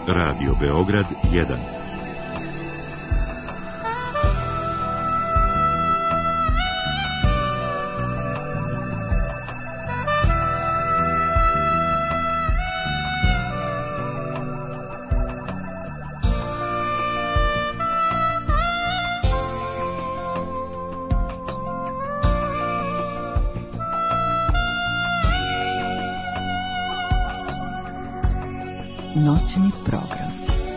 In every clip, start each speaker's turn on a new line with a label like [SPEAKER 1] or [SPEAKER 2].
[SPEAKER 1] Radio Beograd 1.
[SPEAKER 2] Noćni program.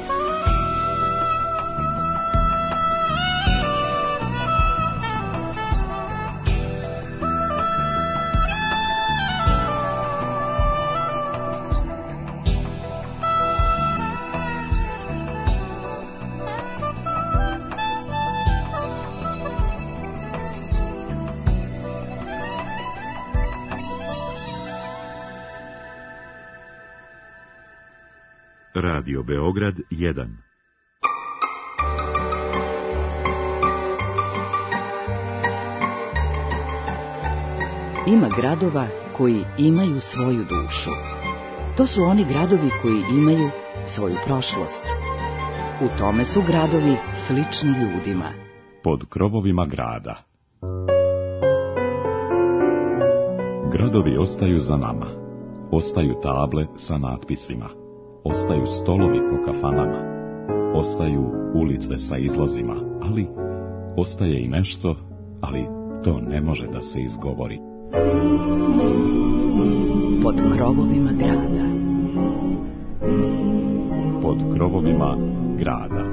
[SPEAKER 1] Radio Beograd 1.
[SPEAKER 2] Ima gradova koji imaju svoju dušu. To su oni gradovi koji imaju svoju prošlost. U tome su gradovi slični ljudima.
[SPEAKER 3] Pod krovovima grada. Gradovi ostaju za nama. Ostaju table sa natpisima. Ostaju stolovi po kafanama, ostaju ulice sa izlozima, ali ostaje i nešto, ali to ne može da se izgovori.
[SPEAKER 2] Pod krovovima grada.
[SPEAKER 3] Pod krovovima grada.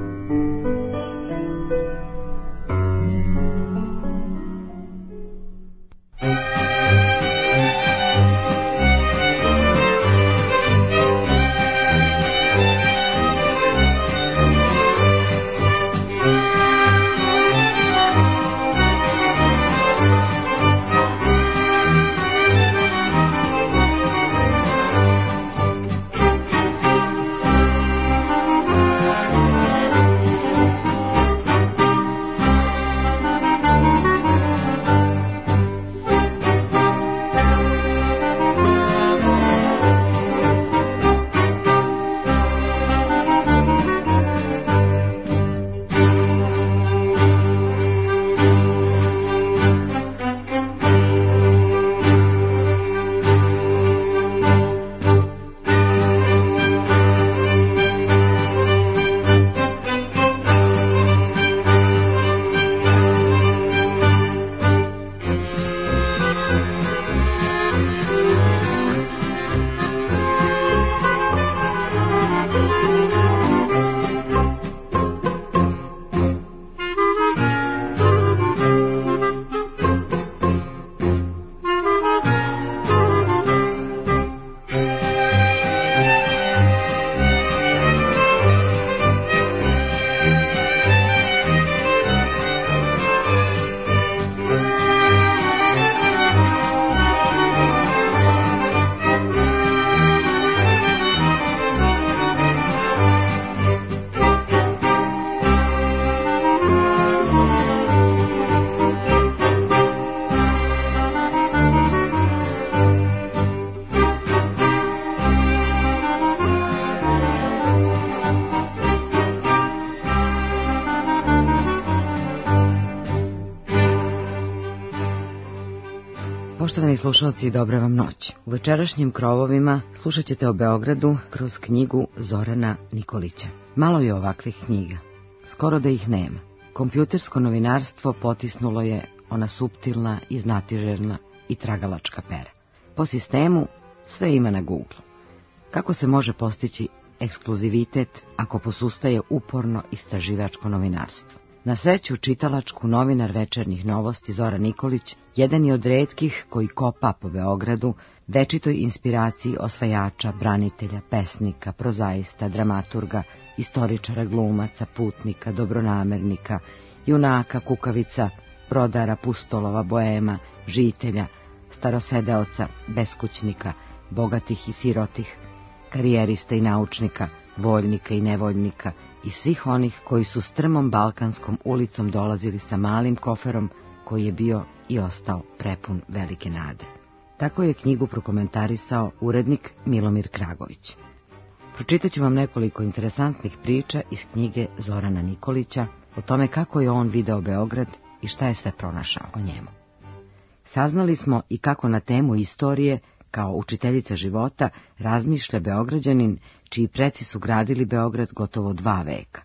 [SPEAKER 2] Poštovani slušalci, dobra vam noć. U večerašnjim krovovima slušat ćete o Beogradu kroz knjigu Zorana Nikolića. Malo je ovakvih knjiga, skoro da ih nema. Kompjutersko novinarstvo potisnulo je ona suptilna i znatiželjna i tragalačka pera. Po sistemu sve ima na Google. Kako se može postići ekskluzivitet ako posustaje uporno istraživačko novinarstvo? Na sreću čitalačku novinar Večernjih novosti Zoran Nikolić jedan je od retkih koji kopa po Beogradu, večitoj inspiraciji osvajača, branitelja, pesnika, prozaista, dramaturga, istoričara, glumaca, putnika, dobronamernika, junaka, kukavica, brodara, pustolova, boema, žitelja, starosedeoca, beskućnika, bogatih i sirotih, karijerista i naučnika, voljnika i nevoljnika i svih onih koji su strmom balkanskom ulicom dolazili sa malim koferom koji je bio i ostao prepun velike nade. Tako je knjigu prokomentarisao urednik Milomir Kragović. Pročitat ću vam nekoliko interesantnih priča iz knjige Zorana Nikolića o tome kako je on video Beograd i šta je sve pronašao o njemu. Saznali smo i kako na temu istorije, kao učiteljica života, razmišlja Beograđanin, čiji preci su gradili Beograd gotovo 2 veka.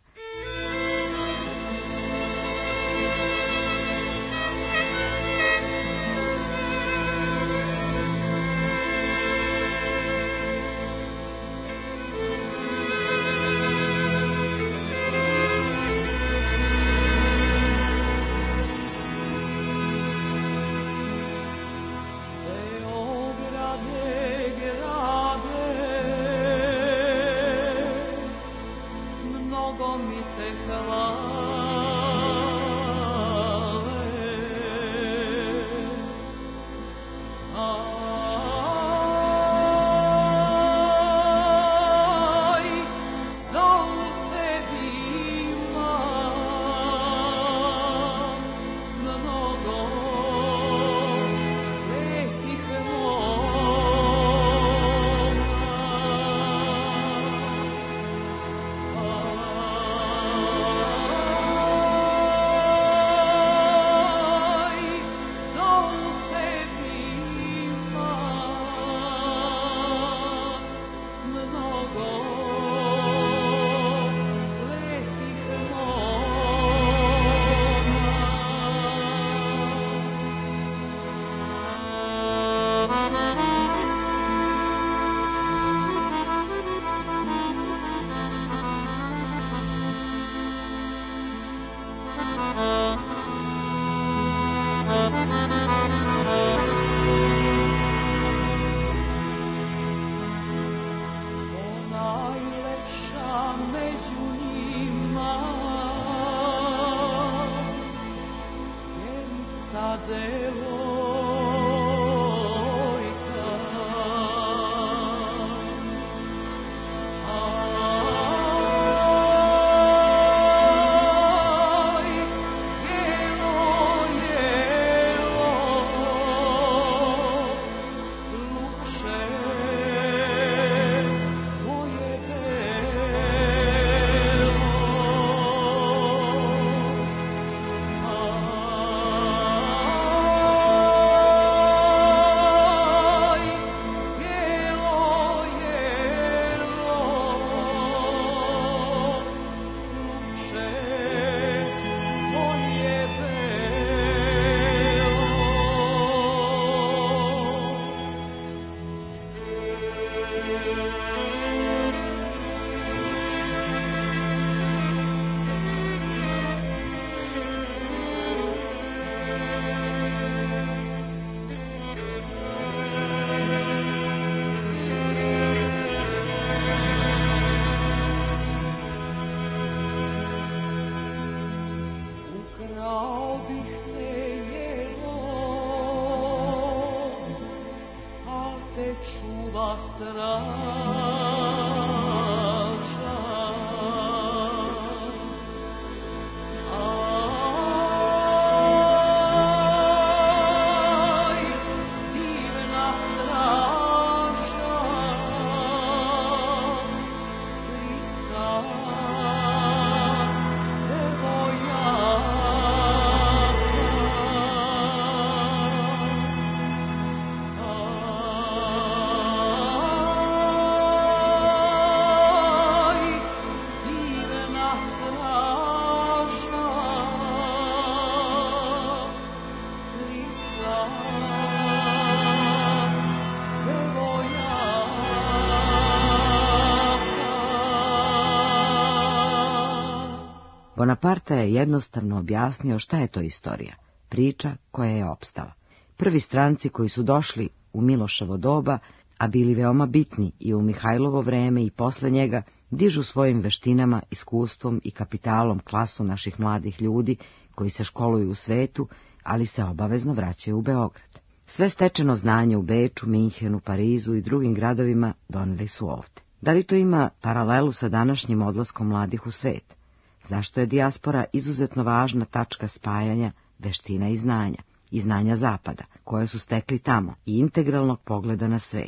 [SPEAKER 2] Bonaparte je jednostavno objasnio šta je to istorija, priča koja je opstala. Prvi stranci koji su došli u Miloševo doba, a bili veoma bitni i u Mihajlovo vreme i posle njega, dižu svojim veštinama, iskustvom i kapitalom klasu naših mladih ljudi koji se školuju u svetu, ali se obavezno vraćaju u Beograd. Sve stečeno znanje u Beču, Minhenu, Parizu i drugim gradovima doneli su ovde. Da li to ima paralelu sa današnjim odlaskom mladih u svet? Zašto je dijaspora izuzetno važna tačka spajanja veština i znanja Zapada, koje su stekli tamo, i integralnog pogleda na svet?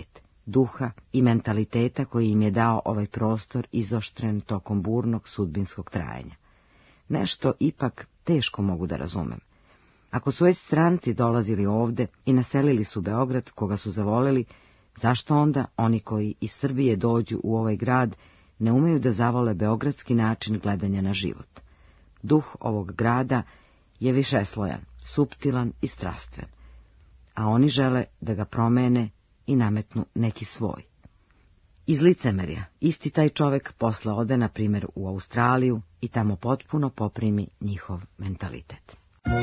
[SPEAKER 2] duha i mentaliteta koji im je dao ovaj prostor izoštren tokom burnog sudbinskog trajanja. Nešto ipak teško mogu da razumem. Ako su već stranci dolazili ovde i naselili su Beograd, koga su zavoleli, zašto onda oni koji iz Srbije dođu u ovaj grad ne umeju da zavole beogradski način gledanja na život? Duh ovog grada je višeslojan, suptilan i strastven, a oni žele da ga promene i nametnu neki svoj. Iz licemerja isti taj čovek posle ode, na primjer, u Australiju i tamo potpuno poprimi njihov mentalitet.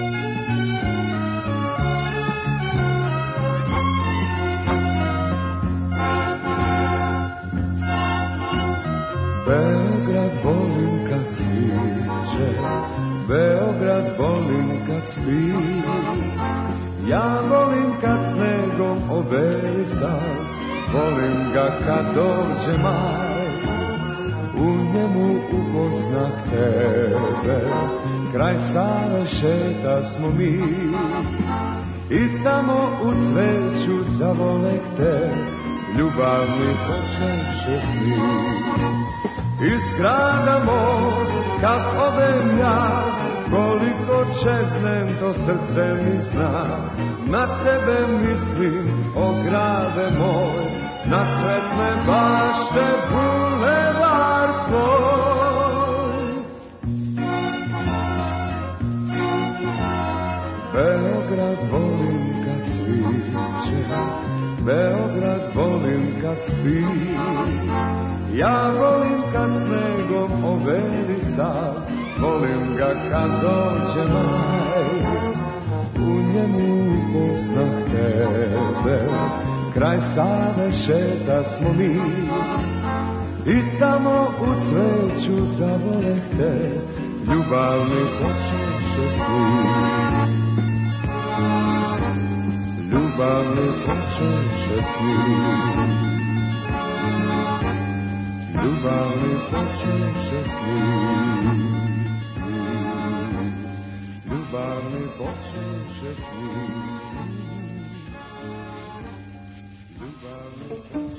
[SPEAKER 4] Beograd volim kad sviće, Beograd volim kad spi, ja volim kad snegom obelisan, volim ga kad dođe maj, u njemu upoznah tebe, kraj Save šeta smo mi, i tamo u cveću zavolek te, ljubavni počeše sni. Iz grada moj, kad odem ja, koliko čeznem, to srce mi zna. Na tebe mislim, o grade moj, na cvetne bašte, bulevar tvoj. Beograd volim kad sviće, Beograd volim kad spi, ja volim kad snegom obelisan, volim ga kad dođe maj, u njemu upoznah tebe, kraj Save šeta smo mi, i tamo u cveću zavoleh te, ljubavni počeše sni. Ljubavni počeše sni, ljubavni počeše sni, ljubavni počeše sni, ljubavni počeše sni.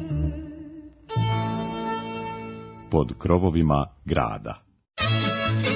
[SPEAKER 3] Pod krovovima grada.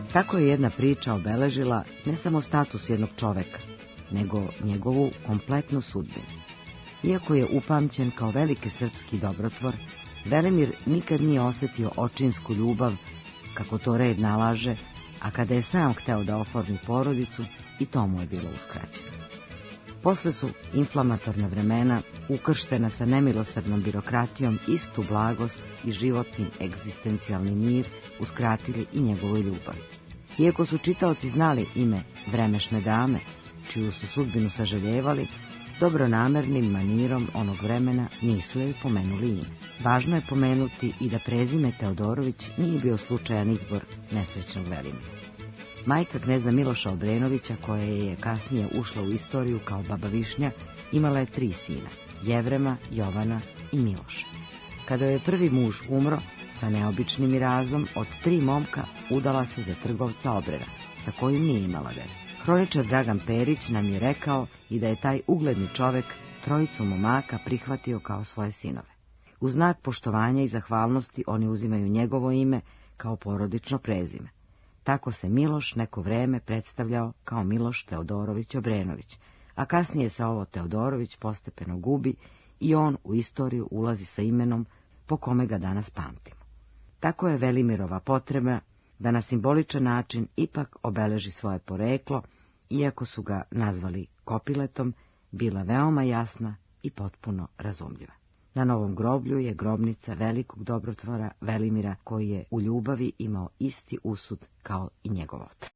[SPEAKER 2] Tako je jedna priča obeležila ne samo status jednog čoveka, nego njegovu kompletnu sudbinu. Iako je upamćen kao veliki srpski dobrotvor, Velimir nikad nije osjetio očinsku ljubav, kako to red nalaže, a kada je sam hteo da oformi porodicu, i to mu je bilo uskraćeno. Posle su inflamatorna vremena, ukrštena sa nemilosrdnom birokratijom, istu blagost i životni egzistencijalni mir uskratili i njegovoj ljubavi. Iako su čitaoci znali ime vremešne dame, čiju su sudbinu saželjevali, dobronamernim manirom onog vremena nisu joj pomenuli ime. Važno je pomenuti i da prezime Teodorović nije bio slučajan izbor nesrećnog Velimira. Majka kneza Miloša Obrenovića, koja je kasnije ušla u istoriju kao baba Višnja, imala je 3 sina, Jevrema, Jovana i Miloša. Kada je prvi muž umro, sa neobičnim mirazom, od 3 momka udala se za trgovca Obrena, sa kojim nije imala dece. Hroničar Dragan Perić nam je rekao i da je taj ugledni čovek 3 momaka prihvatio kao svoje sinove. U znak poštovanja i zahvalnosti oni uzimaju njegovo ime kao porodično prezime. Tako se Miloš neko vreme predstavljao kao Miloš Teodorović Obrenović, a kasnije se ovo Teodorović postepeno gubi i on u istoriju ulazi sa imenom po kome ga danas pamtimo. Tako je Velimirova potreba da na simboličan način ipak obeleži svoje poreklo, iako su ga nazvali Kopiletom, bila veoma jasna i potpuno razumljiva. Na novom groblju je grobnica velikog dobrotvora Velimira, koji je u ljubavi imao isti usud kao i njegov otac.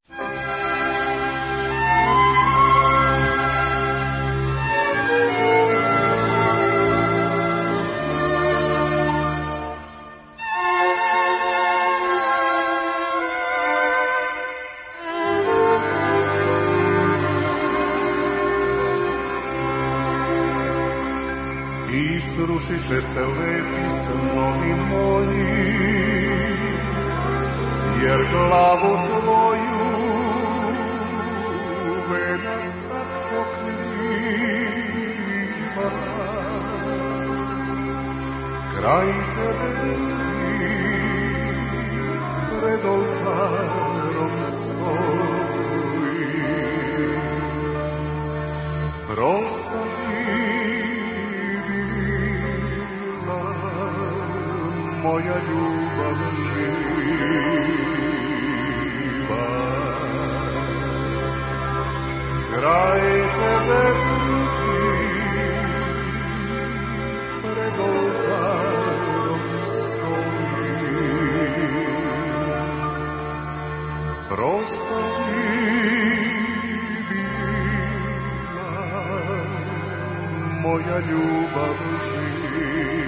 [SPEAKER 5] Srušiše se lepi snovi moji, jer glavu tvoju venac pokriva. Kraj tebe pred oltarom stoji, proslavi moja ljubav živa. Kraj tebe pred oltarom stoji, proslavi bila moja ljubav živa.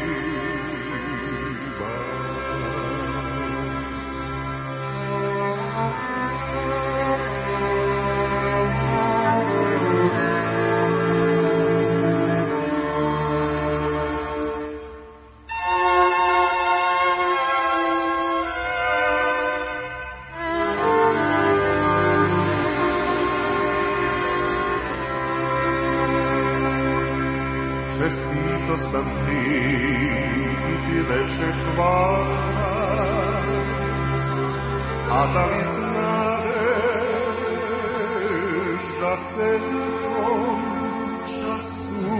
[SPEAKER 5] Čestito sam ti i ti reče hvala, a da li znadeš da se u tom času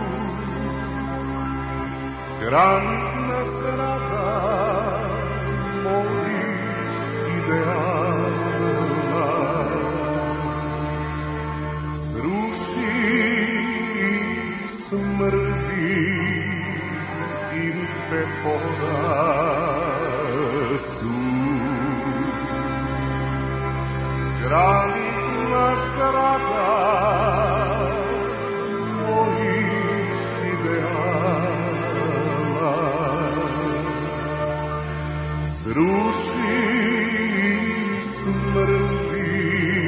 [SPEAKER 5] granitna zgrada mojih ideala sruši smrdi i pepora su. Granitna zgrada mojih ideala sruši smrdi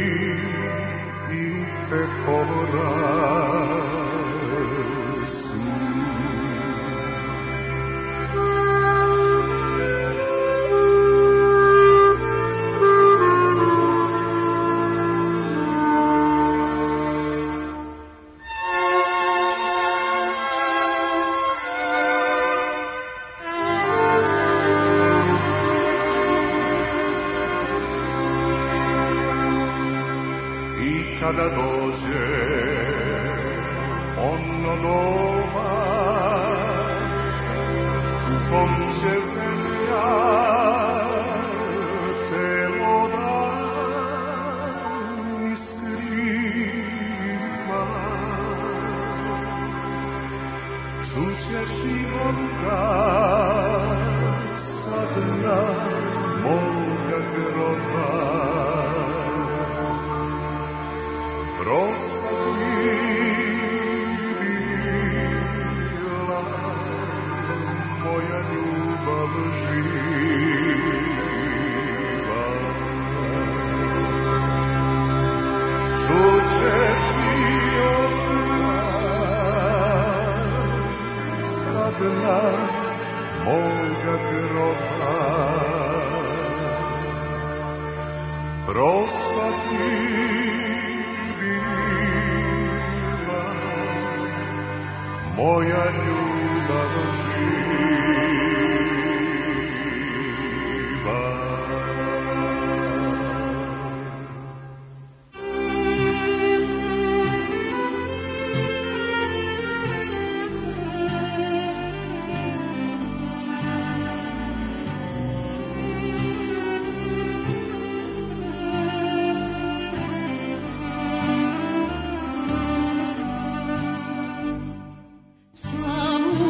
[SPEAKER 5] i pepora. kada dođe ono doba u kom će zemlja telo da iskriva. Čućeš i vonka sa dna moga groba. Prosta ti bila moja ljubav živa. Čućeš i sa dna moga groba. Prosta ti bila moja ljubav živa.
[SPEAKER 6] Slavu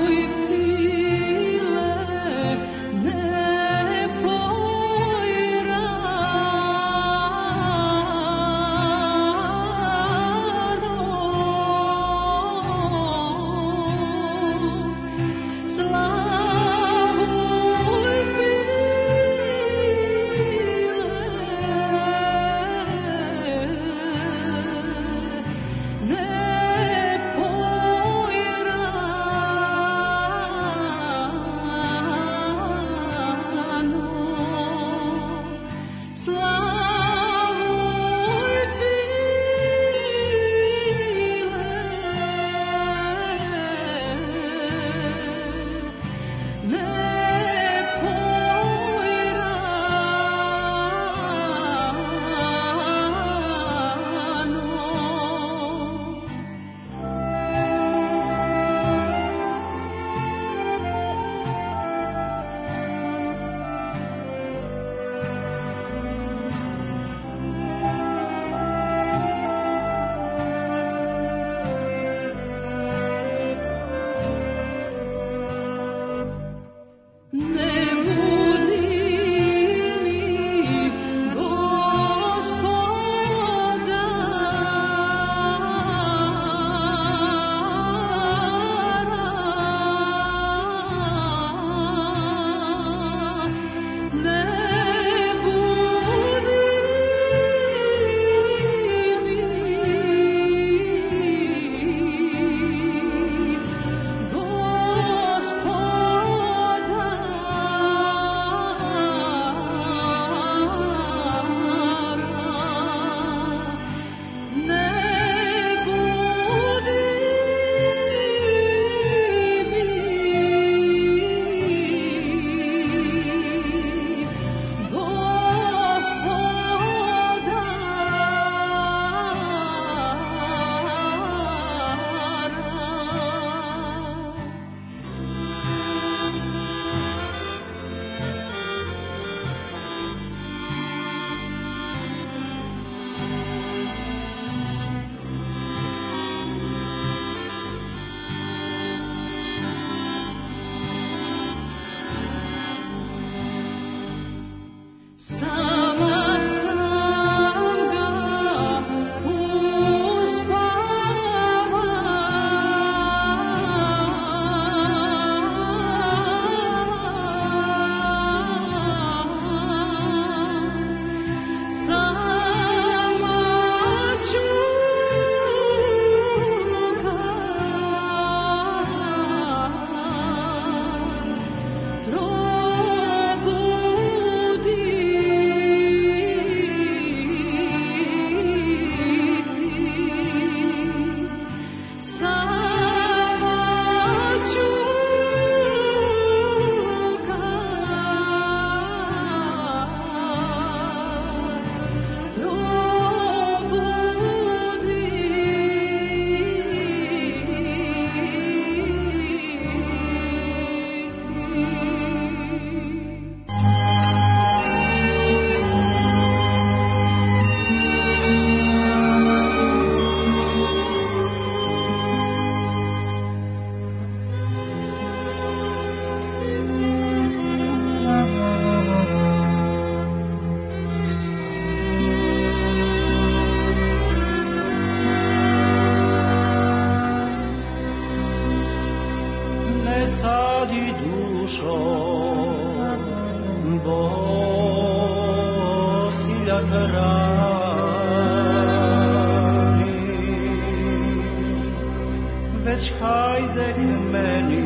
[SPEAKER 6] već hajde k meni,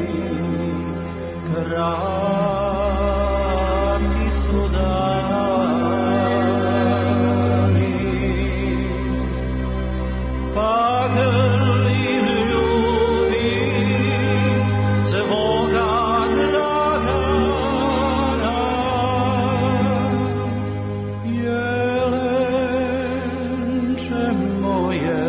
[SPEAKER 6] kratki su dani, pa grlim ljubim svoga Dragana, jelenče moje.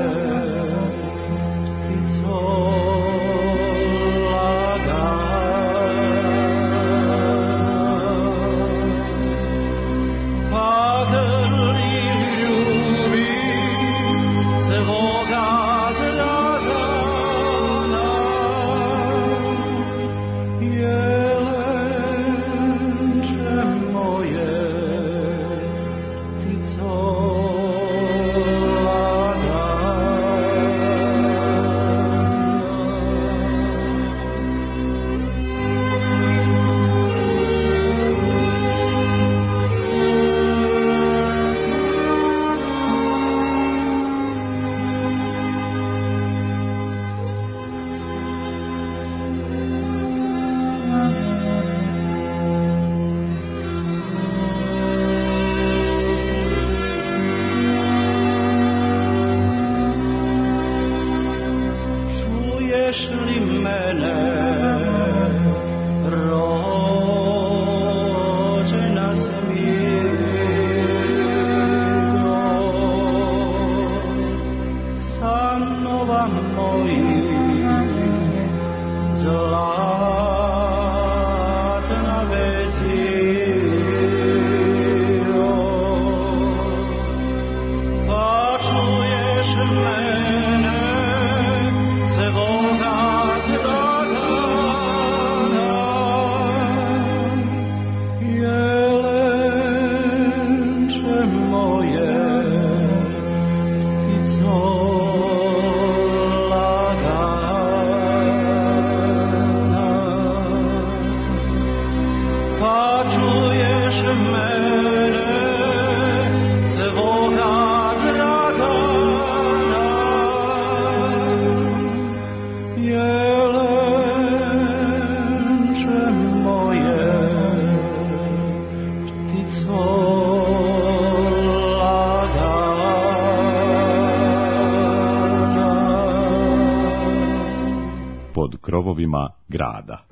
[SPEAKER 3] Pod krovovima grada.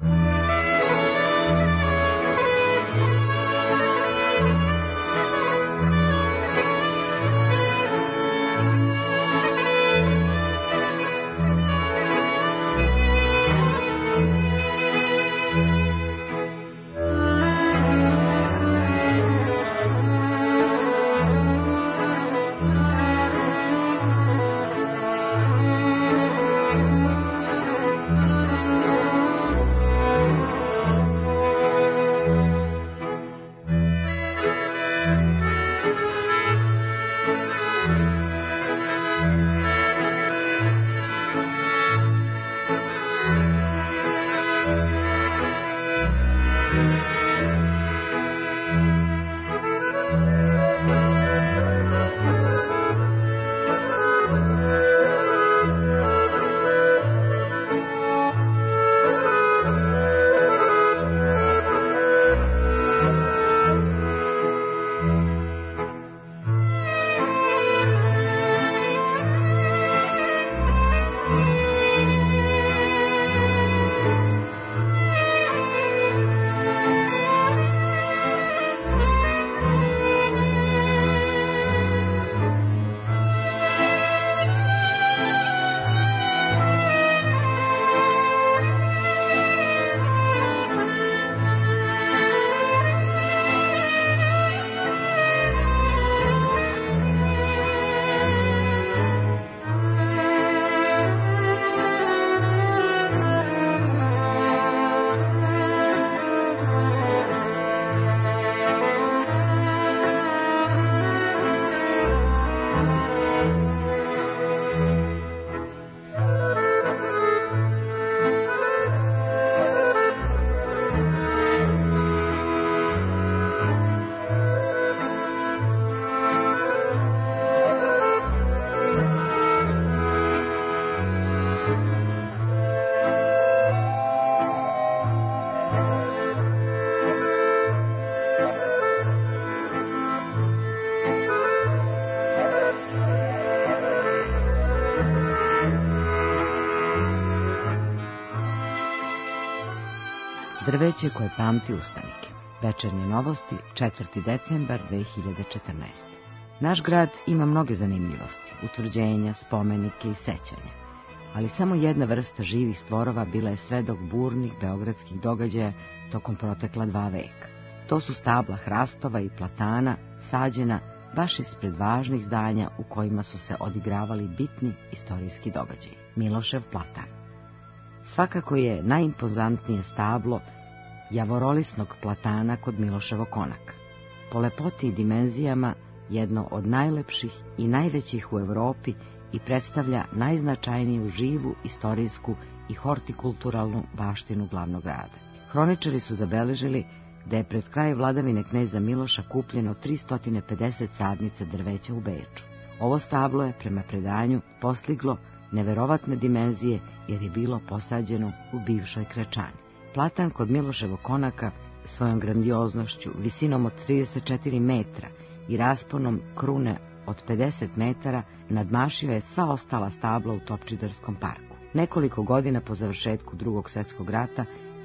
[SPEAKER 2] Drveće koje pamti ustanike. Večernje novosti, 4. decembar 2014. Naš grad ima mnoge zanimljivosti, utvrđenja, spomenike i sećanja. Ali samo jedna vrsta živih stvorova bila je svedok burnih beogradskih događaja tokom protekla 2 veka. To su stabla hrastova i platana, sađena baš ispred važnih zdanja u kojima su se odigravali bitni istorijski događaji. Milošev platan. Svakako je najimpozantnije stablo javorolisnog platana kod Miloševog konaka. Po lepoti i dimenzijama jedno od najlepših i najvećih u Evropi i predstavlja najznačajniju živu, istorijsku i hortikulturalnu baštinu glavnog grada. Hroničari su zabeležili da je pred kraj vladavine kneza Miloša kupljeno 350 sadnica drveća u Beču. Ovo stablo je, prema predanju, postiglo neverovatne dimenzije jer je bilo posađeno u bivšoj Krečani. Platan kod Miloševog konaka svojom grandioznošću, visinom od 34 metra i rasponom krune od 50 metara nadmašio je sva ostala stabla u Topčiderskom parku. Nekoliko godina po završetku Drugog svjetskog rata,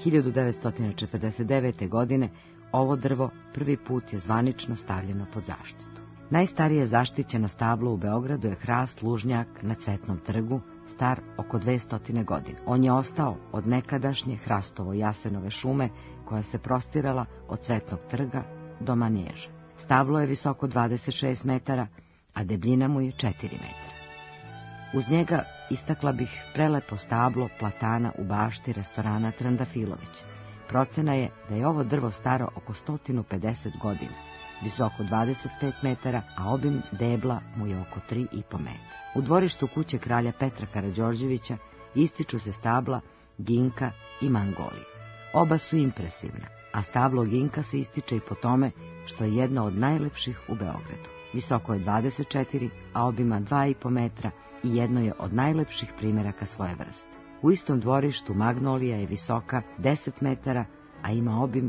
[SPEAKER 2] 1949. godine, ovo drvo prvi put je zvanično stavljeno pod zaštitu. Najstarije zaštićeno stablo u Beogradu je hrast lužnjak na Cvetnom trgu, star oko 200 godina. On je ostao od nekadašnje hrastovo-jasenove šume koja se prostirala od Cvetnog trga do Manježa. Stablo je visoko 26 metara, a debljina mu je 4 metra. Uz njega istakla bih prelepo stablo platana u bašti restorana Trandafilović. Procena je da je ovo drvo staro oko 150 godina, visoko 25 metara, a obim debla mu je oko 3,5 metra. U dvorištu kuće kralja Petra Karađorđevića ističu se stabla ginka i mangolije. Oba su impresivna, a stablo ginka se ističe i po tome što je jedno od najlepših u Beogradu. Visoko je 24, a obima 2,5 metra i jedno je od najlepših primjeraka svoje vrste. U istom dvorištu magnolija je visoka 10 metara, a ima obim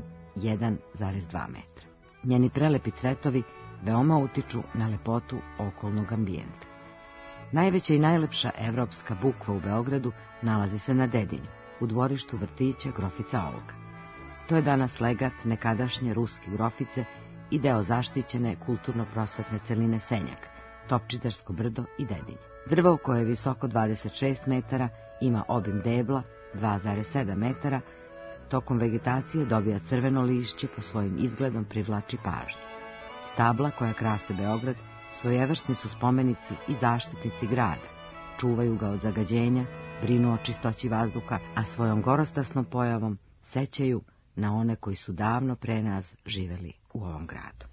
[SPEAKER 2] 1,2 metra. Njeni prelepi cvetovi veoma utiču na lepotu okolnog ambijenta. Najveća i najlepša evropska bukva u Beogradu nalazi se na Dedinju, u dvorištu vrtića Grofica Olga. To je danas legat nekadašnje ruske grofice i deo zaštićene kulturno-prosvetne celine Senjak, Topčidersko brdo i Dedinje. Drvo koje je visoko 26 metara ima obim debla 2,7 metara, tokom vegetacije dobija crveno lišće, po svojim izgledom privlači pažnju. Stabla koja krase Beograd svojevrsni su spomenici i zaštitnici grada, čuvaju ga od zagađenja, brinu o čistoći vazduha, a svojom gorostasnom pojavom sećaju na one koji su davno pre nas živeli u ovom gradu.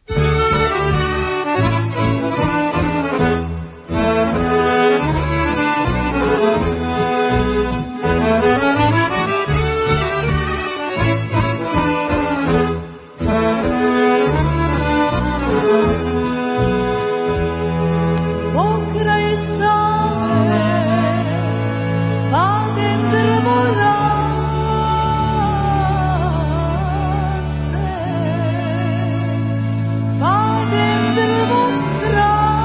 [SPEAKER 7] Drvo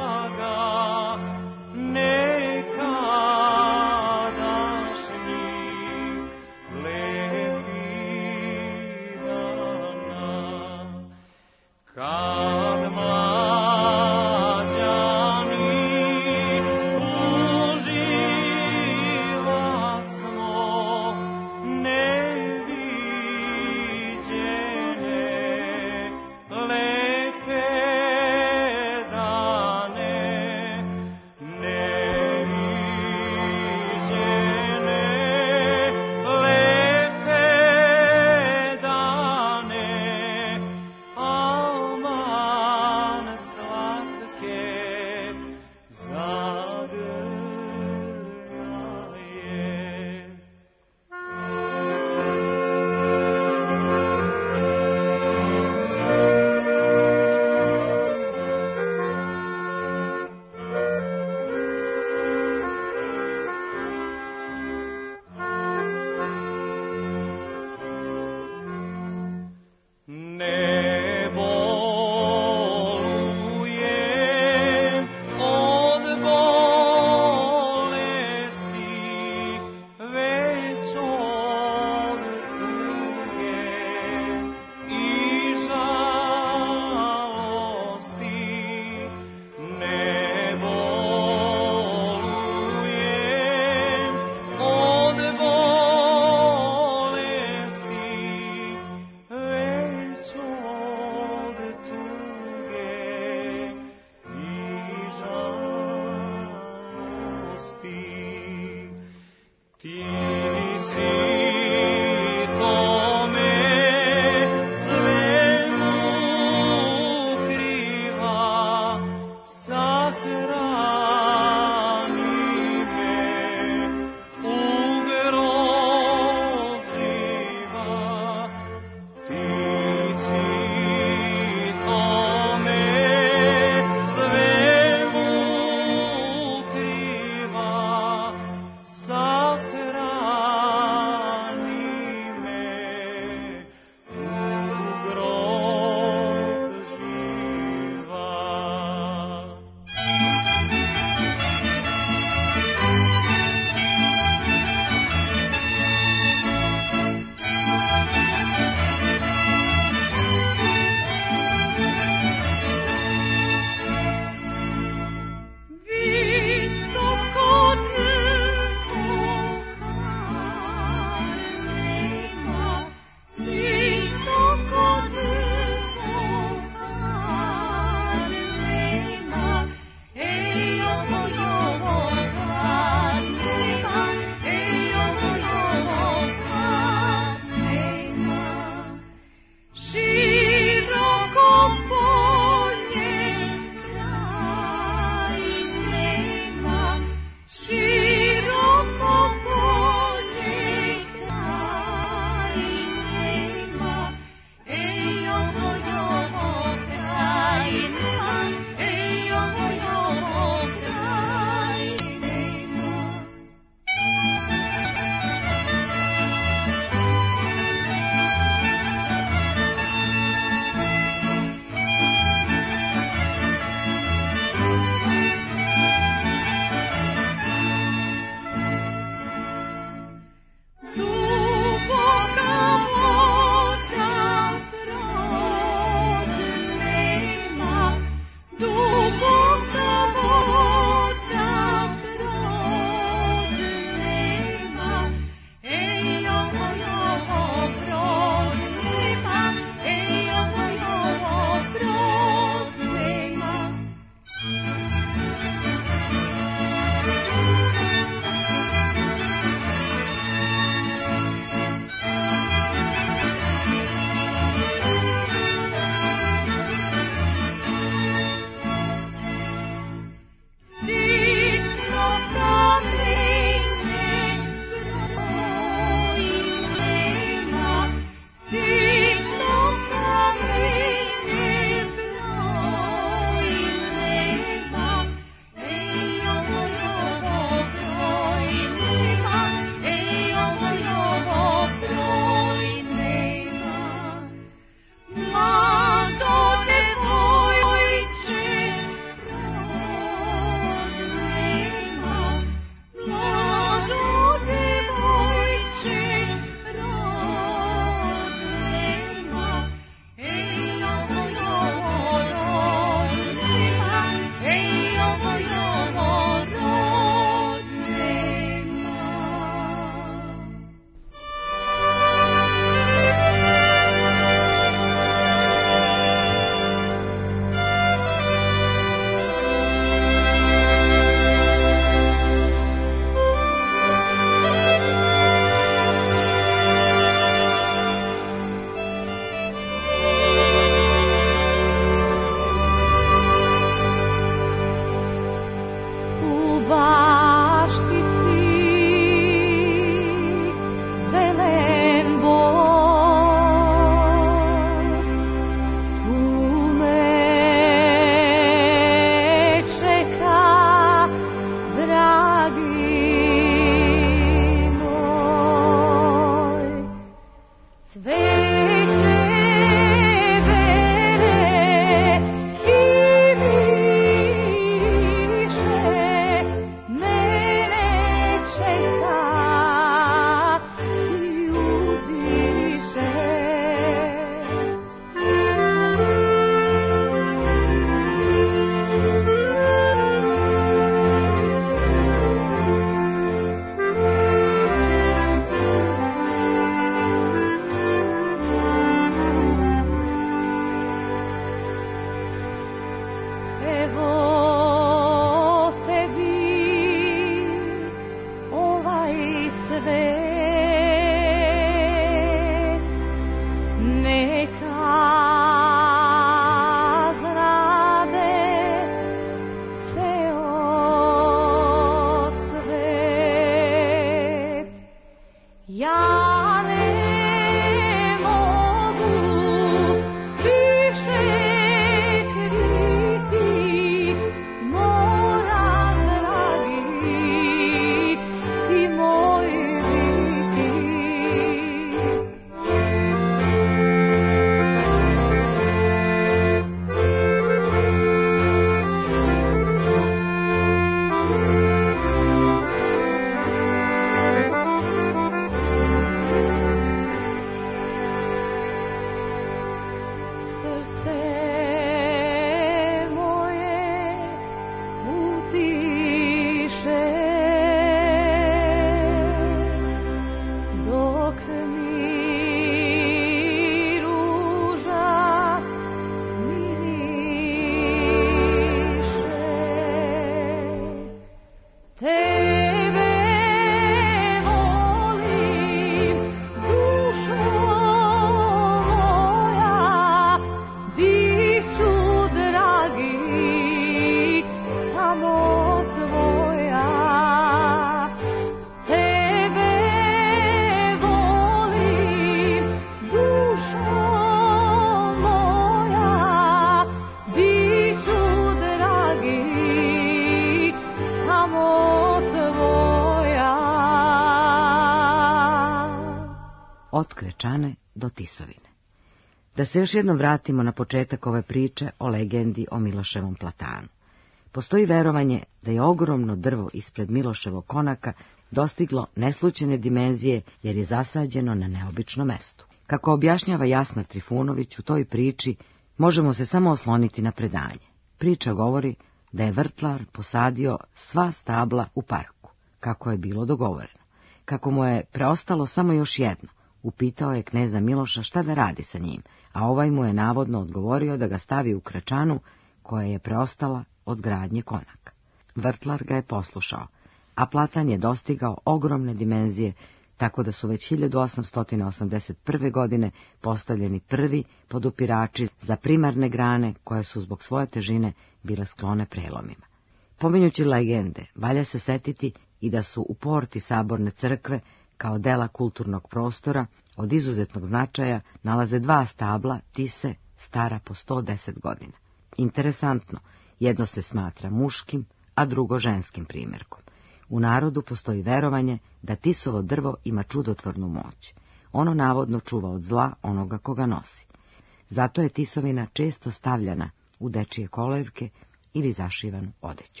[SPEAKER 2] od Krečane do Tisovine. Da se još jednom vratimo na početak ove priče o legendi o Miloševom platanu. Postoji verovanje da je ogromno drvo ispred Miloševog konaka dostiglo neslućene dimenzije jer je zasađeno na neobičnom mestu. Kako objašnjava Jasna Trifunović u toj priči, možemo se samo osloniti na predanje. Priča govori da je vrtlar posadio sva stabla u parku, kako je bilo dogovoreno. Kako mu je preostalo samo još jedno, upitao je kneza Miloša šta da radi sa njim, a ovaj mu je navodno odgovorio da ga stavi u Krečanu koja je preostala od gradnje konaka. Vrtlar ga je poslušao, a platan je dostigao ogromne dimenzije, tako da su već 1881. godine postavljeni prvi podupirači za primarne grane koje su zbog svoje težine bile sklone prelomima. Pominjući legende, valja se setiti i da su u porti Saborne crkve, kao dela kulturnog prostora, od izuzetnog značaja nalaze dva stabla tise stara po 110 godina. Interesantno, jedno se smatra muškim, a drugo ženskim primjerkom. U narodu postoji verovanje da tisovo drvo ima čudotvornu moć. Ono navodno čuva od zla onoga koga nosi. Zato je tisovina često stavljana u dečije kolevke ili zašivanu odeću.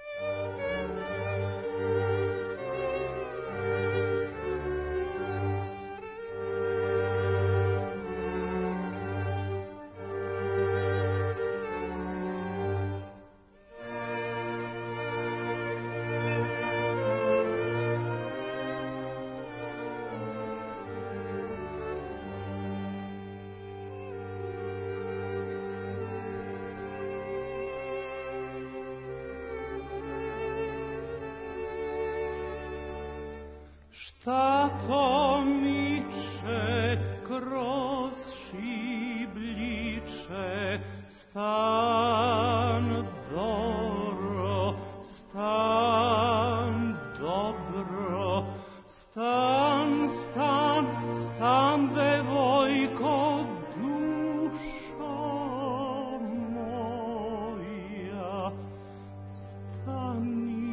[SPEAKER 6] Šta to miče kroz šibljiče, stan dobro, stan dobro, stan, stan, stan, devojko, dušo moja, stani,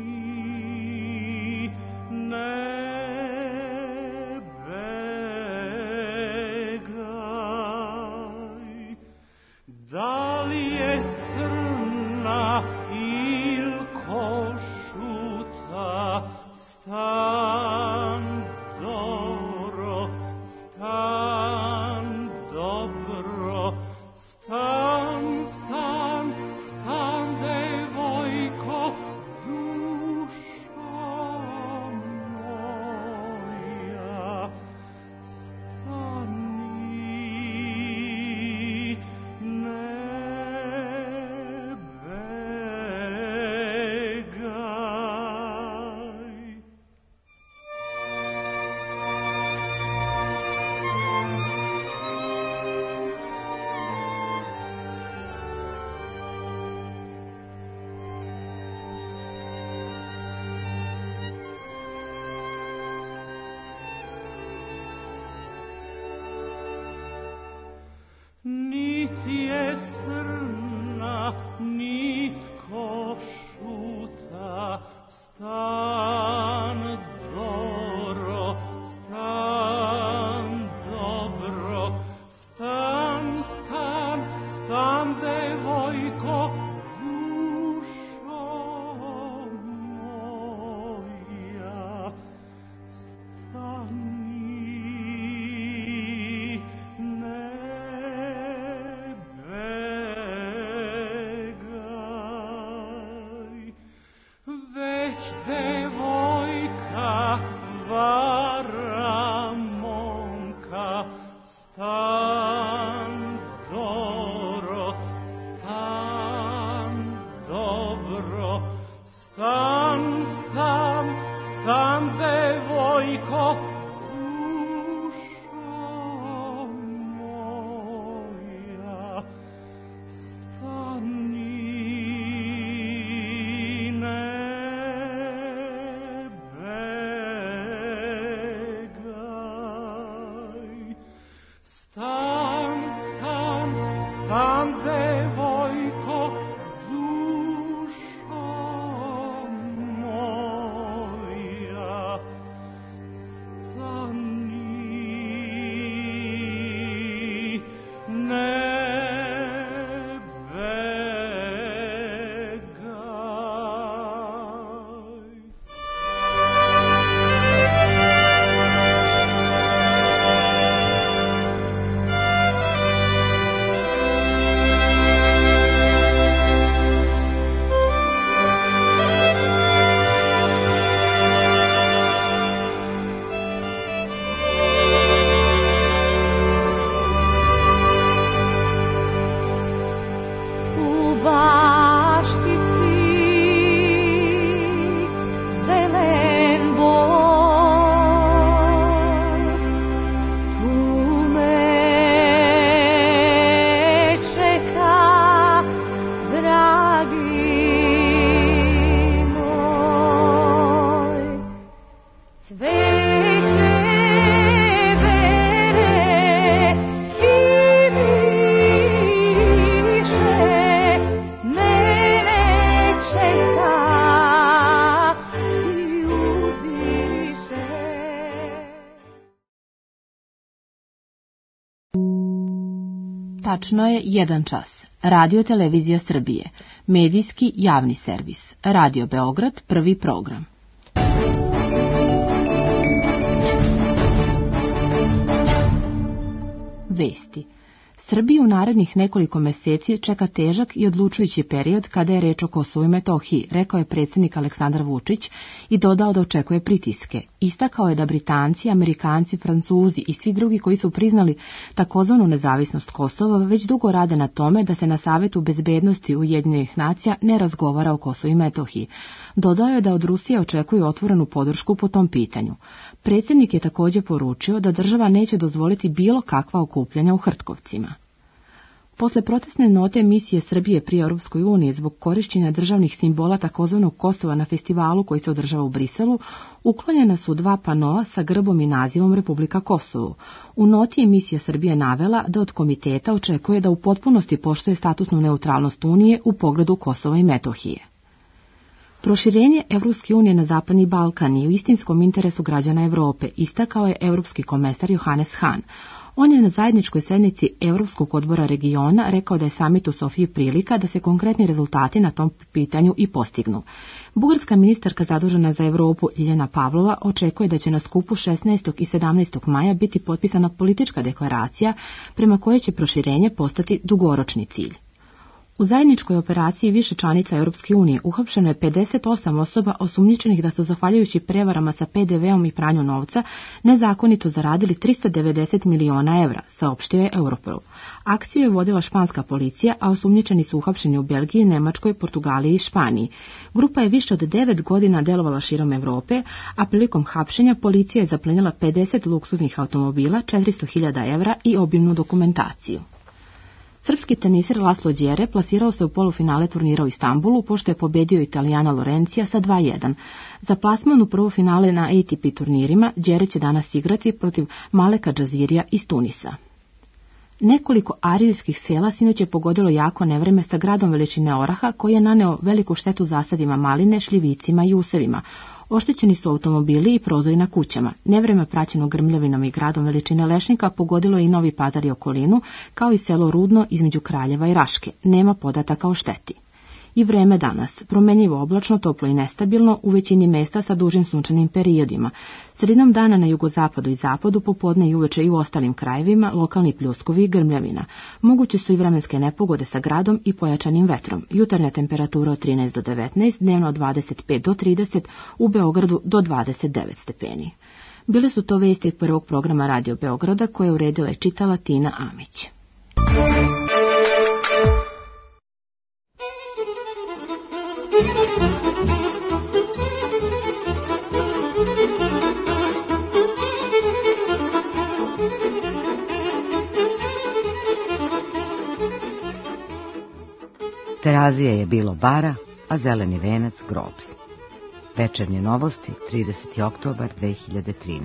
[SPEAKER 6] ne da li je srna il košuta, stan dobro, stan dobro, stan, stan, stan, devojko, dušo moja, stani. Nit je srna, nit košuta, stan dobro, stan dobro, stan, stan, stan, devojko, dušo moja, stani. Devojka vara momka, stan dobro, stan dobro, stan, stan, stan, devojko, dušo moja, stani. Stan, stan, stan, devojko, dušo moja, stani.
[SPEAKER 7] Tačno je 1 čas. Radio Televizija Srbije. Medijski javni servis. Radio Beograd, prvi program. Vesti. Srbiju u narednih nekoliko meseci čeka težak i odlučujući period kada je reč o Kosovu i Metohiji, rekao je predsjednik Aleksandar Vučić i dodao da očekuje pritiske. Istakao je da Britanci, Amerikanci, Francuzi i svi drugi koji su priznali takozvanu nezavisnost Kosova već dugo rade na tome da se na Savetu bezbednosti Ujedinjenih nacija ne razgovara o Kosovu i Metohiji. Dodao je da od Rusije očekuju otvorenu podršku po tom pitanju. Predsjednik je također poručio da država neće dozvoliti bilo kakva okupljanja u Hrtkovcima. Posle protestne note misije Srbije pri Europskoj uniji zbog korišćenja državnih simbola takozvanog Kosova na festivalu koji se održava u Briselu, uklonjena su 2 panoa sa grbom i nazivom Republika Kosovo. U noti je misija Srbije navela da od komiteta očekuje da u potpunosti poštuje statusnu neutralnost Unije u pogledu Kosova i Metohije. Proširenje Evropske unije na Zapadni Balkan je u istinskom interesu građana Evrope, istakao je europski komesar Johannes Hahn. On je na zajedničkoj sednici Europskog odbora regiona rekao da je samit u Sofiji prilika da se konkretni rezultati na tom pitanju i postignu. Bugarska ministarka zadužena za Evropu Ljiljana Pavlova očekuje da će na skupu 16. i 17. maja biti potpisana politička deklaracija prema kojoj će proširenje postati dugoročni cilj. U zajedničkoj operaciji više članica Europske unije uhapšeno je 58 osoba osumnjičenih da su zahvaljujući prevarama sa PDV-om i pranju novca nezakonito zaradili 390 miliona evra, saopštio je Europol. Akciju je vodila španska policija, a osumnjičeni su uhapšeni u Belgiji, Nemačkoj, Portugaliji i Španiji. Grupa je više od 9 godina delovala širom Evrope, a prilikom hapšenja policija je zaplenila 50 luksuznih automobila, 400.000 evra i obimnu dokumentaciju. Srpski teniser Laslo Đere plasirao se u polufinale turnira u Istanbulu, pošto je pobedio Italijana Lorencija sa 2:1. Za plasman u prvo finale na ATP turnirima Đere će danas igrati protiv Maleka Džazirija iz Tunisa. Nekoliko ariljskih sela sinoć je pogodilo jako nevreme sa gradom veličine oraha koji je naneo veliku štetu zasadima maline, šljivicima i usevima. Oštećeni su automobili i prozori na kućama. Nevreme praćeno grmljavinom i gradom veličine lešnika pogodilo je i Novi Pazar i okolinu, kao i selo Rudno između Kraljeva i Raške. Nema podataka o šteti. I vreme danas, promenljivo oblačno, toplo i nestabilno, u većini mesta sa dužim sunčanim periodima. Sredinom dana na jugozapadu i zapadu, popodne i uveče i u ostalim krajevima, lokalni pljuskovi i grmljavina. Moguće su i vremenske nepogode sa gradom i pojačanim vetrom. Jutarnja temperatura od 13 do 19, dnevno od 25 do 30, u Beogradu do 29 stepeni. Bile su to vesti prvog programa Radio Beograda koje je uredila i čitala Tina Amić.
[SPEAKER 2] Terazije je bilo bara, a zeleni venac groblje. Večernje novosti, 30. oktobar 2013.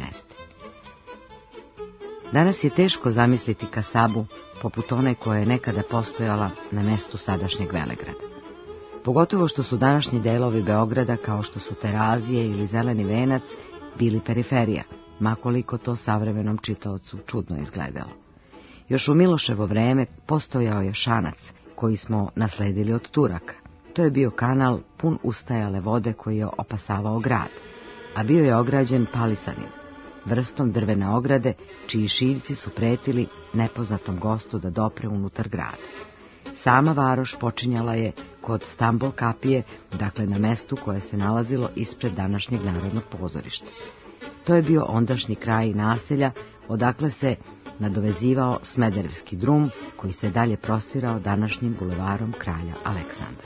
[SPEAKER 2] Danas je teško zamisliti kasabu poput one koja je nekada postojala na mestu sadašnjeg Velegrada. Pogotovo što su današnji delovi Beograda, kao što su Terazije ili zeleni venac, bili periferija, makoliko to savremenom čitaocu čudno izgledalo. Još u Miloševo vreme postojao je Šanac, koji smo nasledili od Turaka. To je bio kanal pun ustajale vode koji je opasavao grad, a bio je ograđen palisanim, vrstom drvene ograde, čiji šiljci su pretili nepoznatom gostu da dopre unutar grada. Sama varoš počinjala je kod Stambol kapije, dakle na mestu koje se nalazilo ispred današnjeg Narodnog pozorišta. To je bio ondašnji kraj naselja, odakle se nadovezivao Smederevski drum, koji se dalje prostirao današnjim bulevarom Kralja Aleksandra.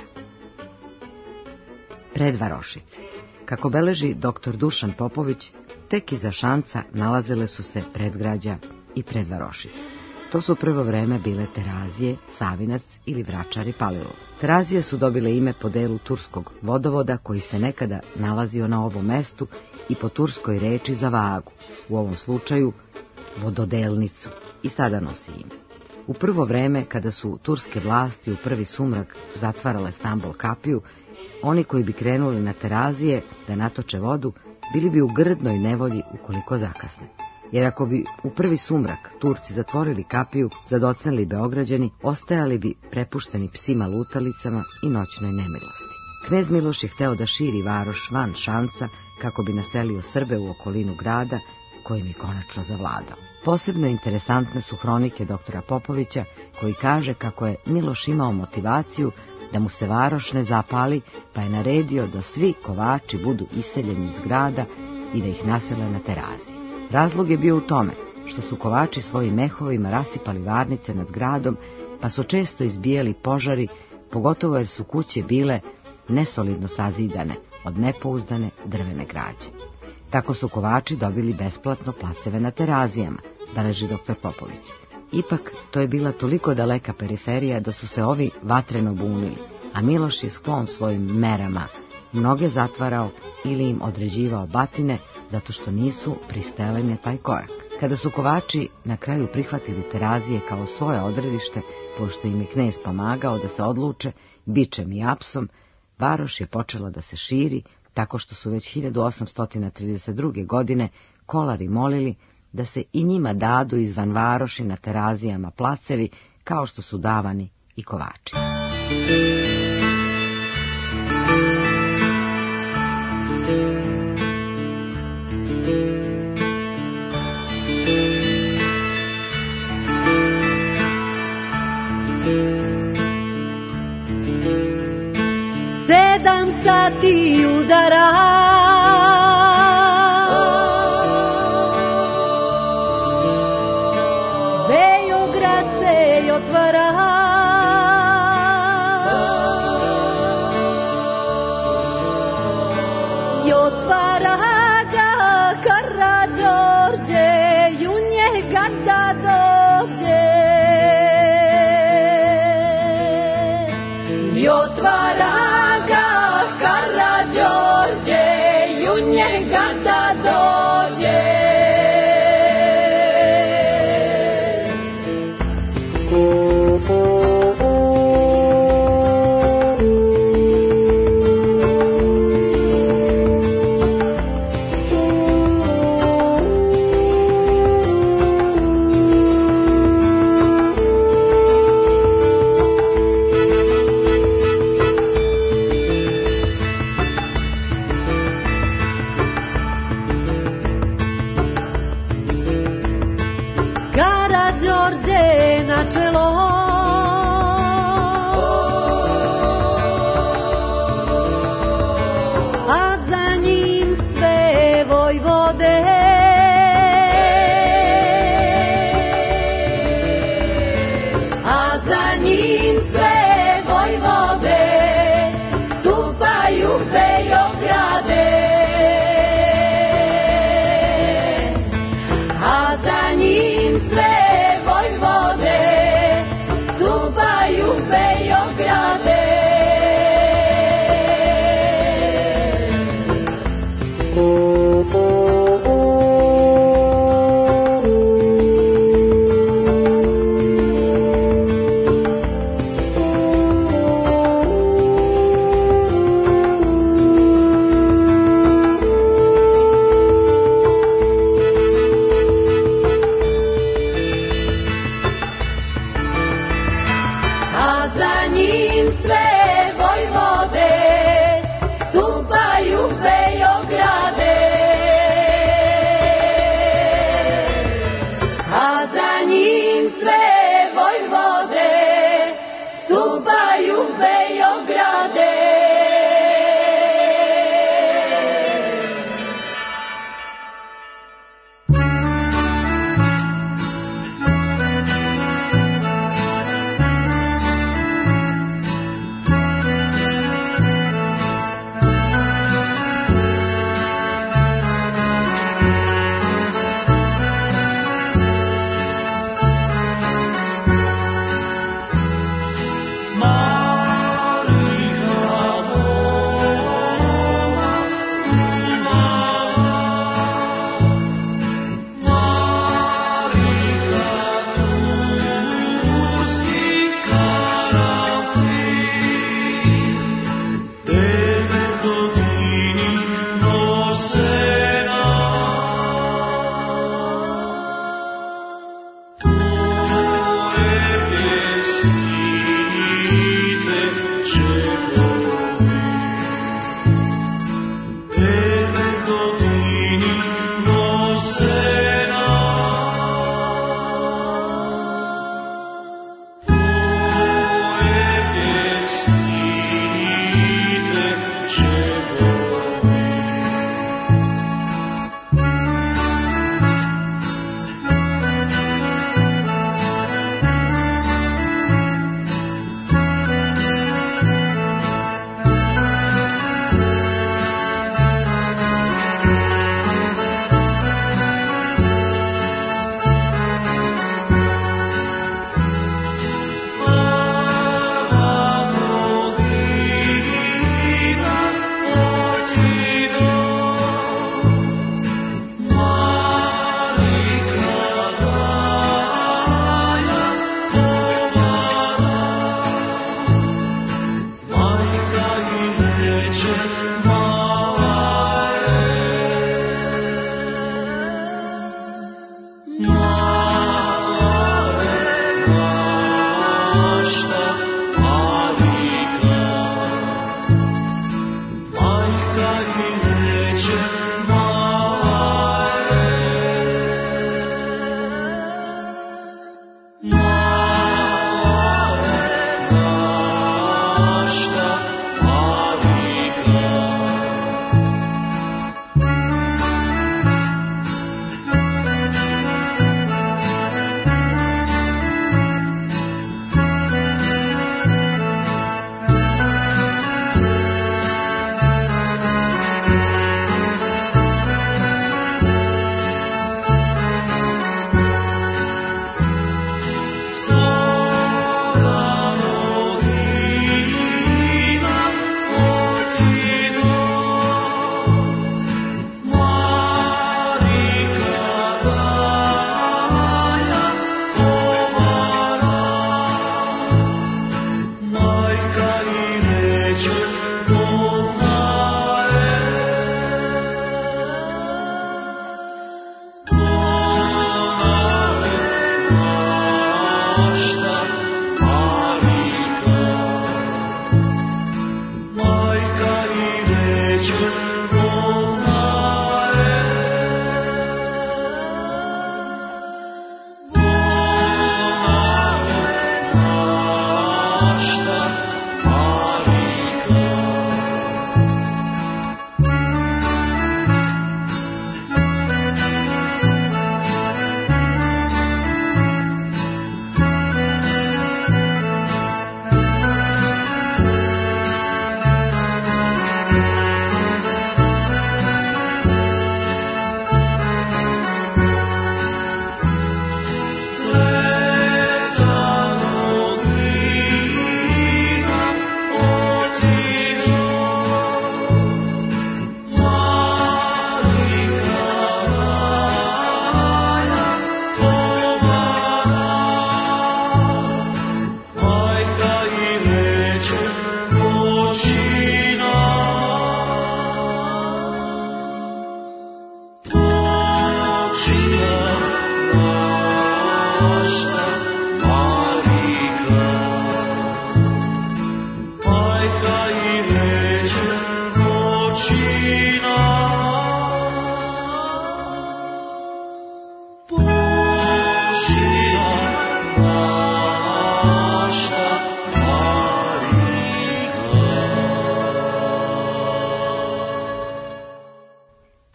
[SPEAKER 2] Predvarošice. Kako beleži dr. Dušan Popović, tek iza Šanca nalazile su se predgrađa i predvarošice. To su prvo vreme bile Terazije, Savinac ili Vračar i Palilula. Terazije su dobile ime po delu turskog vodovoda koji se nekada nalazio na ovom mestu i po turskoj reči za vagu, u ovom slučaju vododelnicu, i sada nosi ime. U prvo vreme, kada su turske vlasti u prvi sumrak zatvarale Stambol kapiju, oni koji bi krenuli na Terazije da natoče vodu, bili bi u grdnoj nevolji ukoliko zakasne. jer ako bi u prvi sumrak Turci zatvorili kapiju, zadocneli Beograđani, ostajali bi prepušteni psima lutalicama i noćnoj nemilosti. Knez Miloš je hteo da širi varoš van Šanca kako bi naselio Srbe u okolinu grada, kojim je konačno zavladao. Posebno interesantne su hronike doktora Popovića, koji kaže kako je Miloš imao motivaciju da mu se varoš ne zapali, pa je naredio da svi kovači budu iseljeni iz grada i da ih nasele na Teraziji. Razlog je bio u tome što su kovači svojim mehovima rasipali varnice nad gradom, pa su često izbijali požari, pogotovo jer su kuće bile nesolidno sazidane od nepouzdane drvene građe. Tako su kovači dobili besplatno placeve na Terazijama, beleži doktor Popović. Ipak, to je bila toliko daleka periferija da su se ovi vatreno bunili, a Miloš je sklon svojim merama mnoge zatvarao ili im određivao batine zato što nisu pristajali na taj korak. Kada su kovači na kraju prihvatili Terazije kao svoje odredište, pošto im je knez pomagao da se odluče bičem i apsom, varoš je počela da se širi, tako što su već 1832. godine kolari molili da se i njima dadu izvan varoši na Terazijama placevi, kao što su davani i kovači.
[SPEAKER 8] Sedam sati udara, Beograd se otvara, i otvara ga Karađorđe, i u njega da dođe, i otvara Karađorđe na čelo, a za njim sve vojvode, a za njim sve vojvode stupaju Beograde, a za njim sve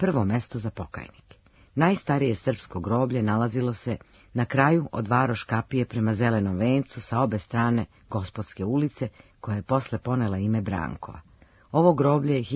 [SPEAKER 2] prvo mesto za pokajnike. Najstarije srpsko groblje nalazilo se na kraju od Varoš kapije prema Zelenom vencu sa obe strane Gospodske ulice, koja je posle ponela ime Brankova. Ovo groblje je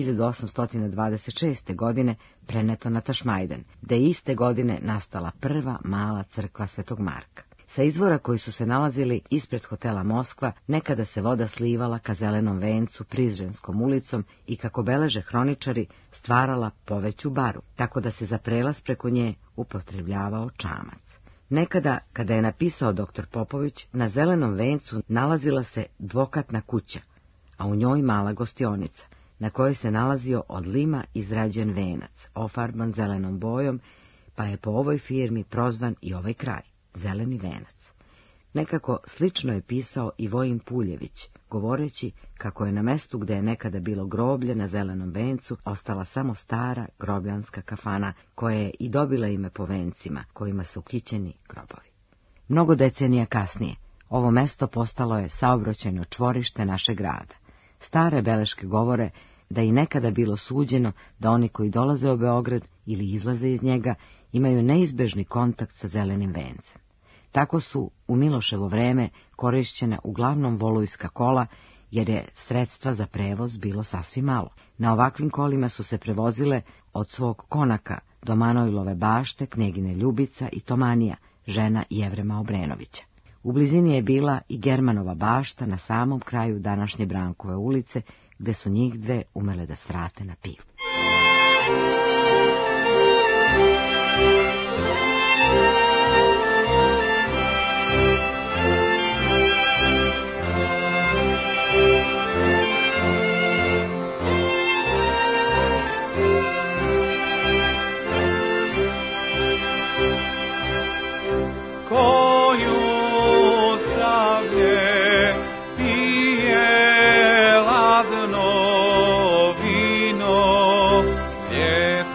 [SPEAKER 2] 1826. godine preneto na Tašmajdan, gde je iste godine nastala prva mala crkva Svetog Marka. Sa izvora koji su se nalazili ispred hotela Moskva, nekada se voda slivala ka Zelenom vencu Prizrenskom ulicom i, kako beleže hroničari, stvarala poveću baru, tako da se za prelaz preko nje upotrebljavao čamac. Nekada, kada je napisao dr. Popović, na Zelenom vencu nalazila se dvokatna kuća, a u njoj mala gostionica, na kojoj se nalazio od lima izrađen venac, ofarban zelenom bojom, pa je po ovoj firmi prozvan i ovaj kraj, Zeleni venac. Nekako slično je pisao i Vojin Puljević, govoreći kako je na mestu gde je nekada bilo groblje na Zelenom vencu ostala samo stara grobljanska kafana, koja je i dobila ime po vencima kojima su kićeni grobovi. Mnogo decenija kasnije ovo mesto postalo je saobraćajno čvorište našeg grada. Stare beleške govore da i nekada bilo suđeno da oni koji dolaze u Beograd ili izlaze iz njega imaju neizbežni kontakt sa Zelenim vencem. Tako su u Miloševo vreme korišćena uglavnom volujska kola, jer je sredstva za prevoz bilo sasvim malo. Na ovakvim kolima su se prevozile od svog konaka do Manojlove bašte, Knjegine Ljubica i Tomanija, žena Jevrema Obrenovića. U blizini je bila i Germanova bašta na samom kraju današnje Brankove ulice, gde su njih dve umele da svrate na pivu.
[SPEAKER 6] Vino,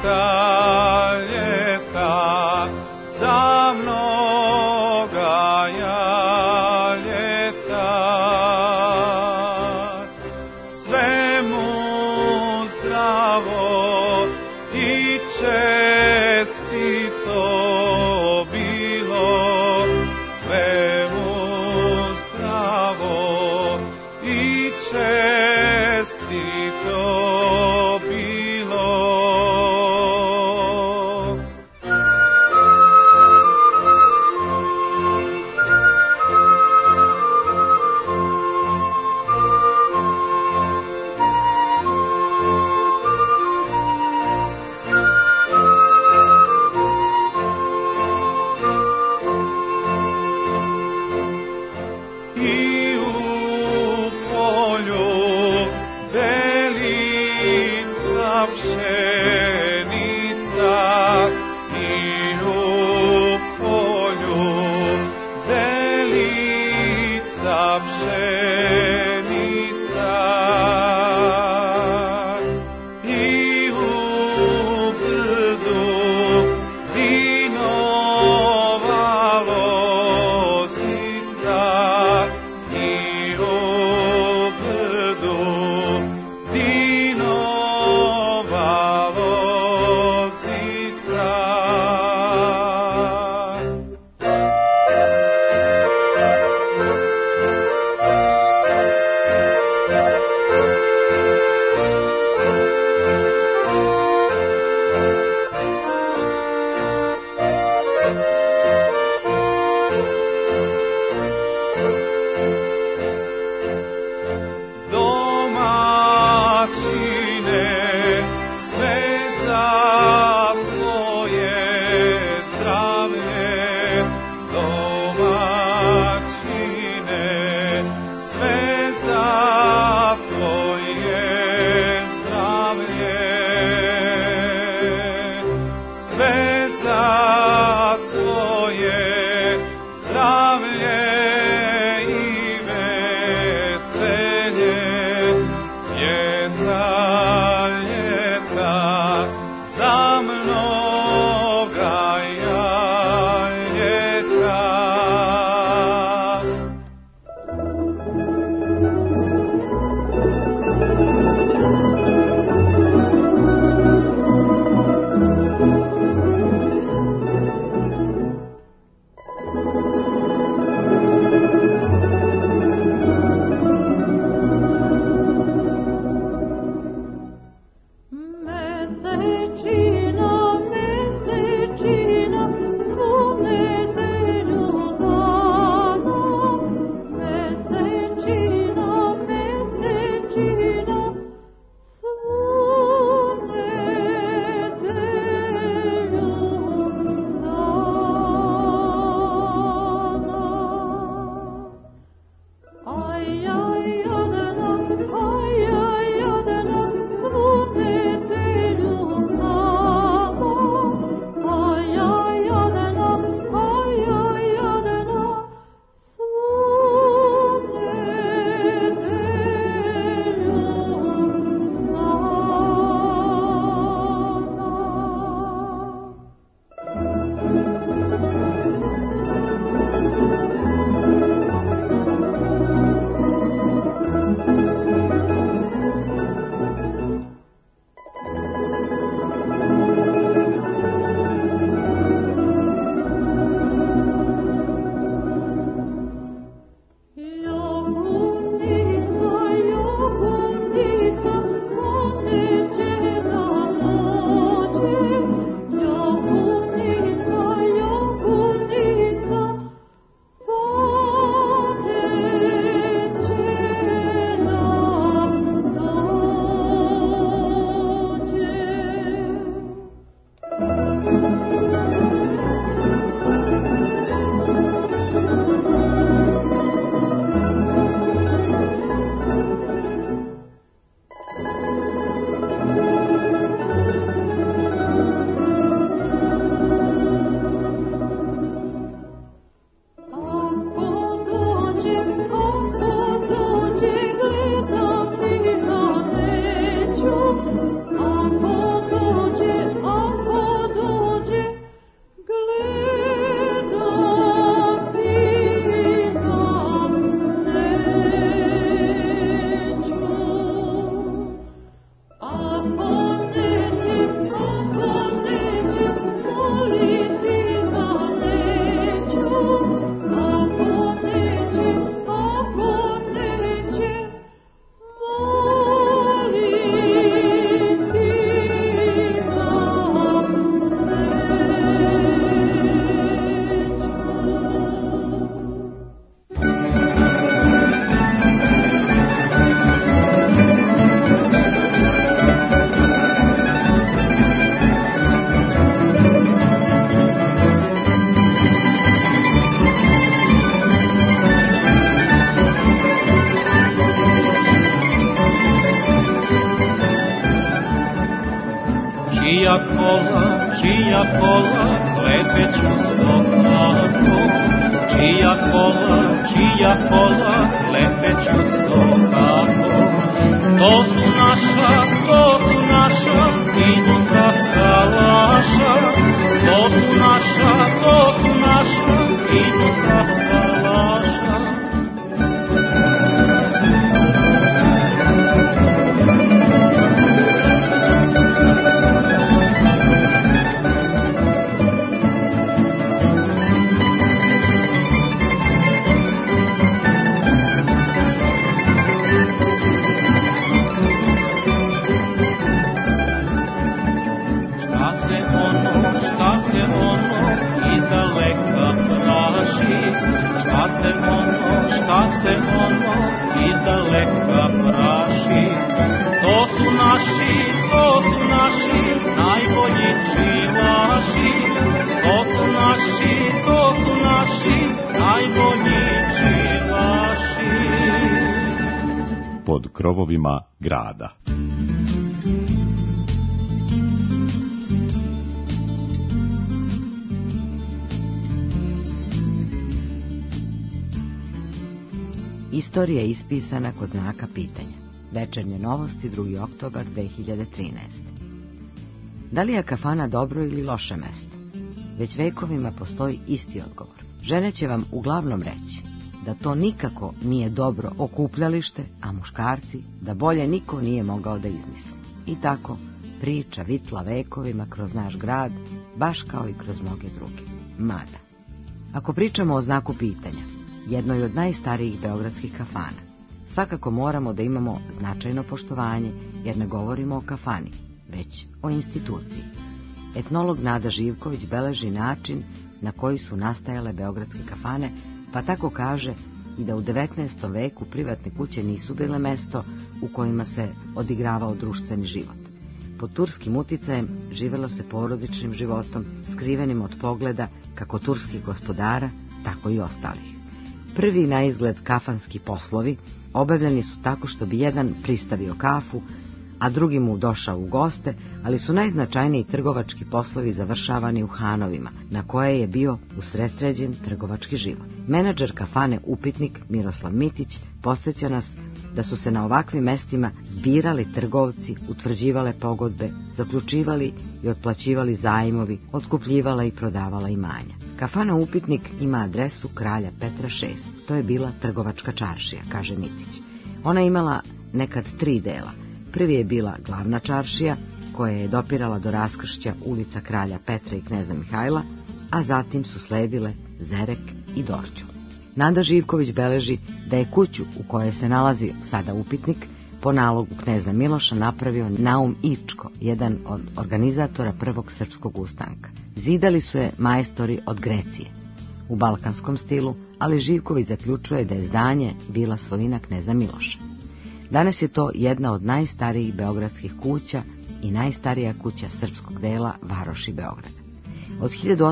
[SPEAKER 6] čija kola klepeću stokako, čija kola klepeću stokako. To su naša, idu sa salaša, to su naša, idu sa salaša. Šta se ono izdaleka praši, to su naši najbolji čilaši, to su naši najbolji čilaši.
[SPEAKER 3] Pod krovovima grada.
[SPEAKER 2] Istorija je ispisana kod znaka pitanja. Večernje novosti, 2. oktobar 2013. Da li je kafana dobro ili loše mesto? Već vekovima postoji isti odgovor. Žene će vam uglavnom reći da to nikako nije dobro okupljalište, a muškarci da bolje niko nije mogao da izmisli. I tako priča vitla vekovima kroz naš grad, baš kao i kroz mnoge druge. Mada, ako pričamo o znaku pitanja, jednoj od najstarijih beogradskih kafana, svakako moramo da imamo značajno poštovanje, jer ne govorimo o kafani, već o instituciji. Etnolog Nada Živković beleži način na koji su nastajale beogradske kafane, pa tako kaže i da u 19. veku privatne kuće nisu bile mesto u kojima se odigravao društveni život. Pod turskim uticajem živelo se porodičnim životom, skrivenim od pogleda kako turskih gospodara, tako i ostalih. Prvi na izgled kafanski poslovi obavljeni su tako što bi jedan pristavio kafu, a drugi mu došao u goste, ali su najznačajniji trgovački poslovi završavani u hanovima, na koje je bio usredsređen trgovački život. Menadžer kafane Upitnik Miroslav Mitić podsjeća nas da su se na ovakvim mestima zbirali trgovci, utvrđivale pogodbe, zaključivali i otplaćivali zajmovi, otkupljivala i prodavala imanja. Kafana Upitnik ima adresu Kralja Petra 6. To je bila trgovačka čaršija, kaže Mitić. Ona je imala nekad 3 dela. Prvi je bila glavna čaršija, koja je dopirala do raskršća ulica Kralja Petra i Kneza Mihajla, a zatim su sledile Zerek i Dorćol. Nada Živković beleži da je kuću u kojoj se nalazi sada Upitnik po nalogu kneza Miloša napravio Naum Ičko, jedan od organizatora prvog srpskog ustanka. Zidali su je majstori od Grecije, u balkanskom stilu, ali Živković zaključuje da je zdanje bila svojina kneza Miloša. Danas je to jedna od najstarijih beogradskih kuća i najstarija kuća srpskog dela varoši Beograda. Od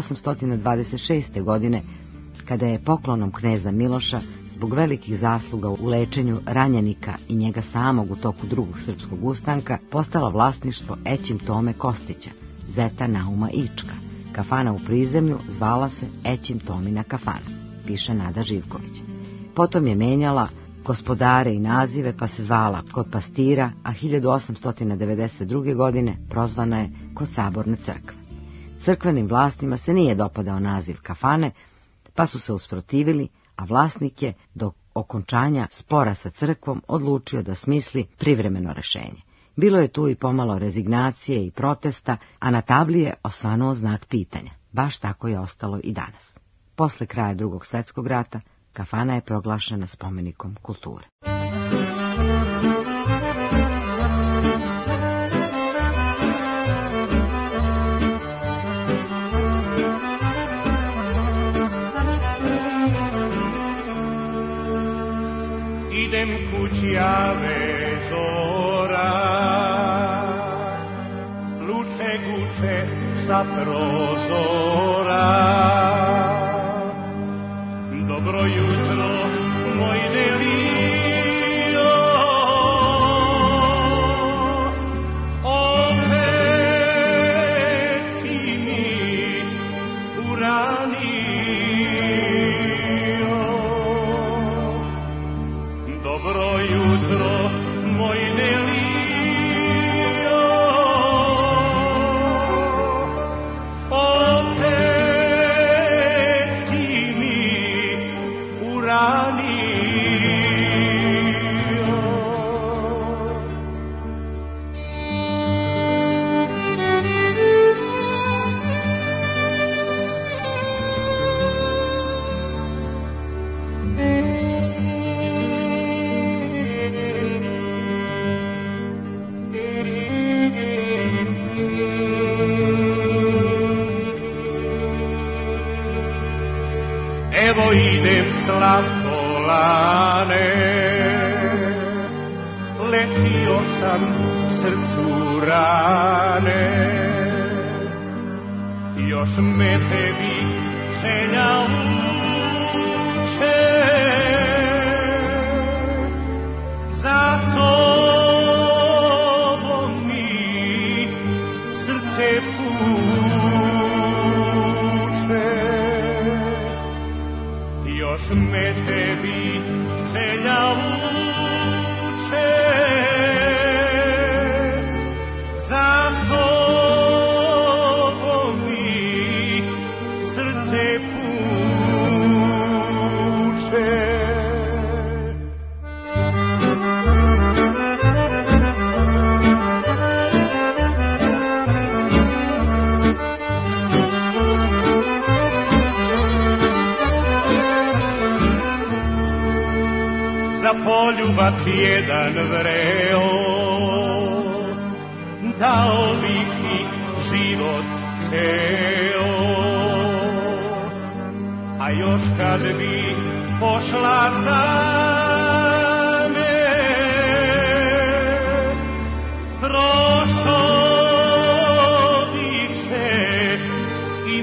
[SPEAKER 2] 1826. godine, kada je poklonom kneza Miloša zbog velikih zasluga u lečenju ranjenika i njega samog u toku drugog srpskog ustanka, postala vlasništvo Ećim Tome Kostića, zeta Nauma Ička. Kafana u prizemlju zvala se Ećim Tomina kafana, piše Nada Živković. Potom je menjala gospodare i nazive, pa se zvala kod Pastira, a 1892. godine prozvana je kod Saborne crkve. Crkvenim vlastima se nije dopadao naziv kafane, pa su se usprotivili, a vlasnik je do okončanja spora sa crkvom odlučio da smisli privremeno rešenje. Bilo je tu i pomalo rezignacije i protesta, a na tabli je osvanuo znak pitanja. Baš tako je ostalo i danas. Posle kraja Drugog svjetskog rata, kafana je proglašena spomenikom kulture.
[SPEAKER 6] Idem kućjave zora, luče guče sa prozora. Dobro jutro, moj Delio, opet si evo idem slatkolane, letio sam srcu rane, još me tebi želja uče, za tobom mi srce puče, još me tebi želja uče, za tobom mi srce puče. Za poljubac jedan vreo, dao bih ti život ceo, a još kad bi pošla za me, prošao bih se i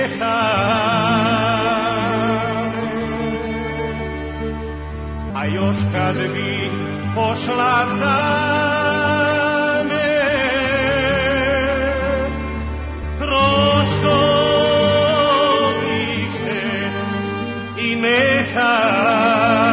[SPEAKER 6] a još kad bi pošla za me, prošao bih se i mehane.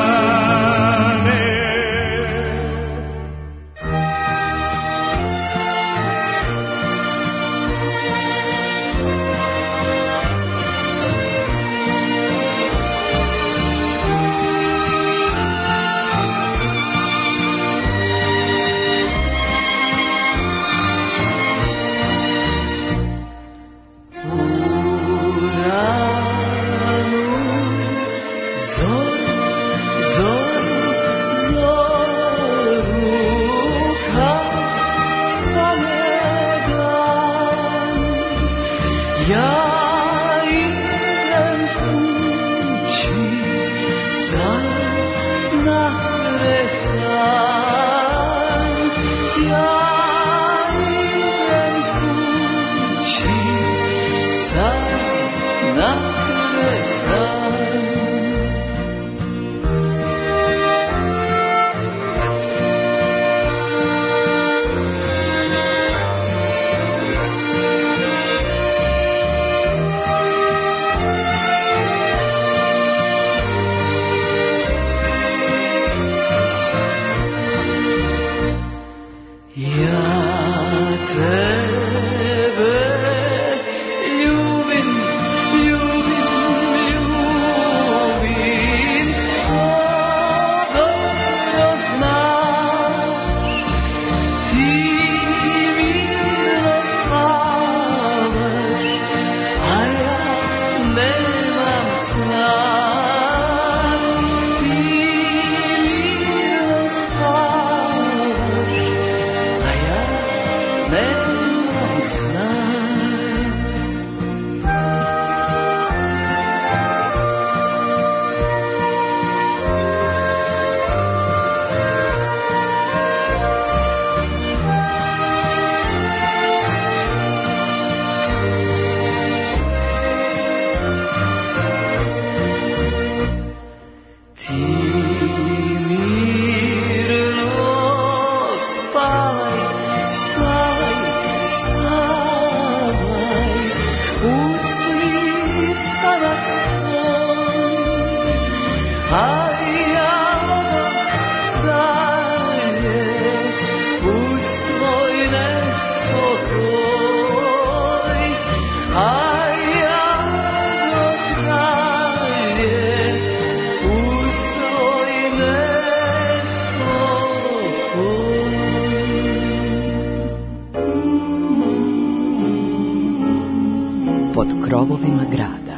[SPEAKER 2] Pod krovovima grada.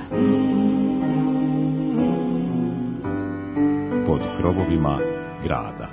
[SPEAKER 3] Pod krovovima grada.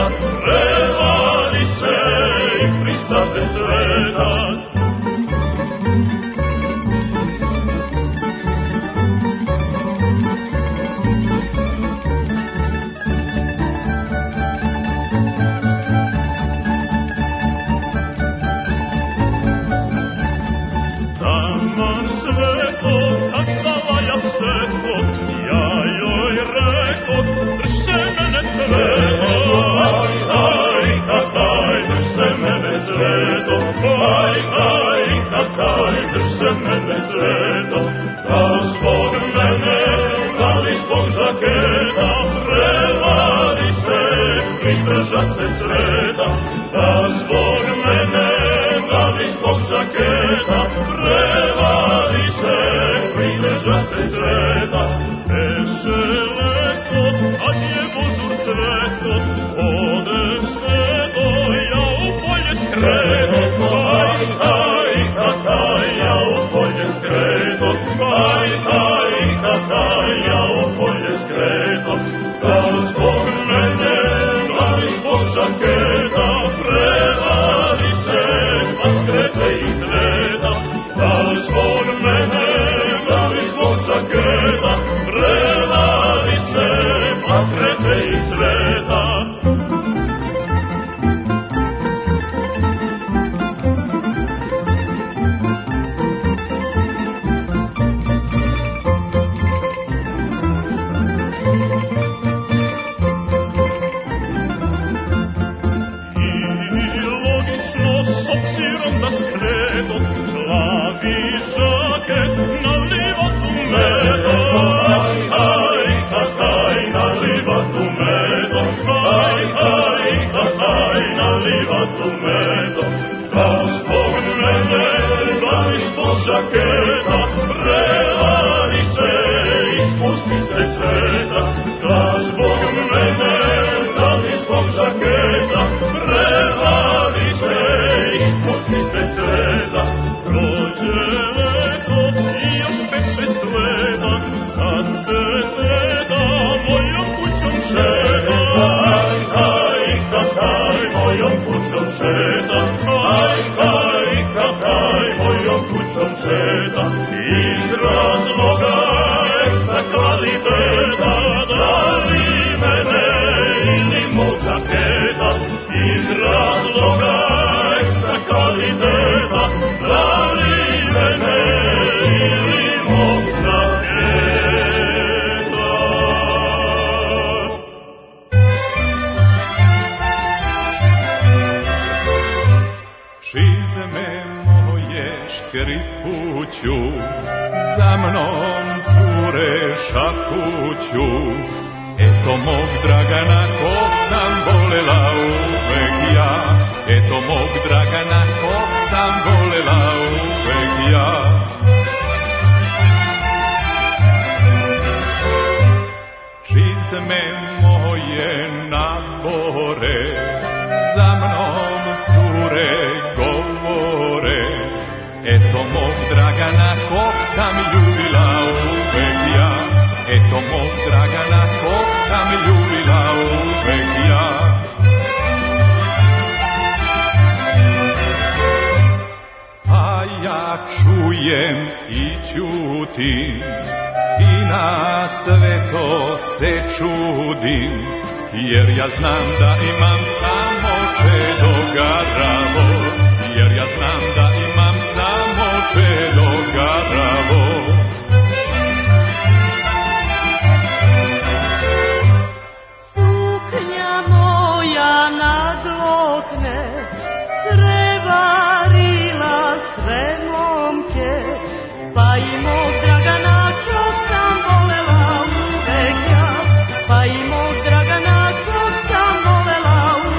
[SPEAKER 6] prevari se i pristade sveta. Taman sveto, kad zalaja psetko, ja joj reko, drže mene cveto. Aj, aj, kakaj, drže mene cveto. Aj, aj, kakaj, drže mene cveto. Da li zbog mene, da li zbog žaketa, prevari se, pridrža se cveta. Da zbog mene, da li zbog žaketa, prevari se, pridrža se cveta. Beše leto, kad je božur cveto, odem se do ja u polje skreto. Aj, aj, kakaj, ja u polje skreto. Aj, aj, kakaj, ja u polje skreto. Da li zbog mene, da li zbog žaketa, prevari se, pa skrete i cveta. Da li zbog mene, da li zbog žaketa, prevari se, pa skrete i cveta. I logično, s obzirom da skreto, plavi žaket naliva tu medo. Aj, aj, kakaj, naliva tu medo. Aj, aj, kakaj, naliva tu medo. Da li zbog mene, da li zbog žaketa, prevari se, ispusti se cveta. Da zbog mene, da li zbog žaketa, prevari se, ispusti se cveta. Prođe leto i još 5-6 leta, sad se cveta mojom kućom šeta. Aj, aj, kakaj, mojom kućom šeta. Aj, aj, kakaj, mojom kućom šeta. Iz razloga ekstra kvaliteta, da li mene ili mog žaketa. Iz razloga ekstra kvaliteta, da li mene ili mog žaketa.
[SPEAKER 5] Čizme moje škripuću, za mnom cure šapuću. Eto mog Dragana kog sam volela uvek ja. Eto mog Dragana kog sam volela uvek ja. Čizme moje nabore, za mnom cure govore. Eto mog Dragana kog sam ljubila uvek ja. Eto mog Dragana kog sam ljubila uvek ja. A ja čujem i ćutim i na sve to se čudim, jer ja znam da imam samo čedo garavo. Jer ja znam da imam samo čedo garavo.
[SPEAKER 9] Suknja moja nadlokne, prevarila sve momke, pa i mog Dragana kog sam volela uvek ja. Pa i mog Dragana kog sam volela uvek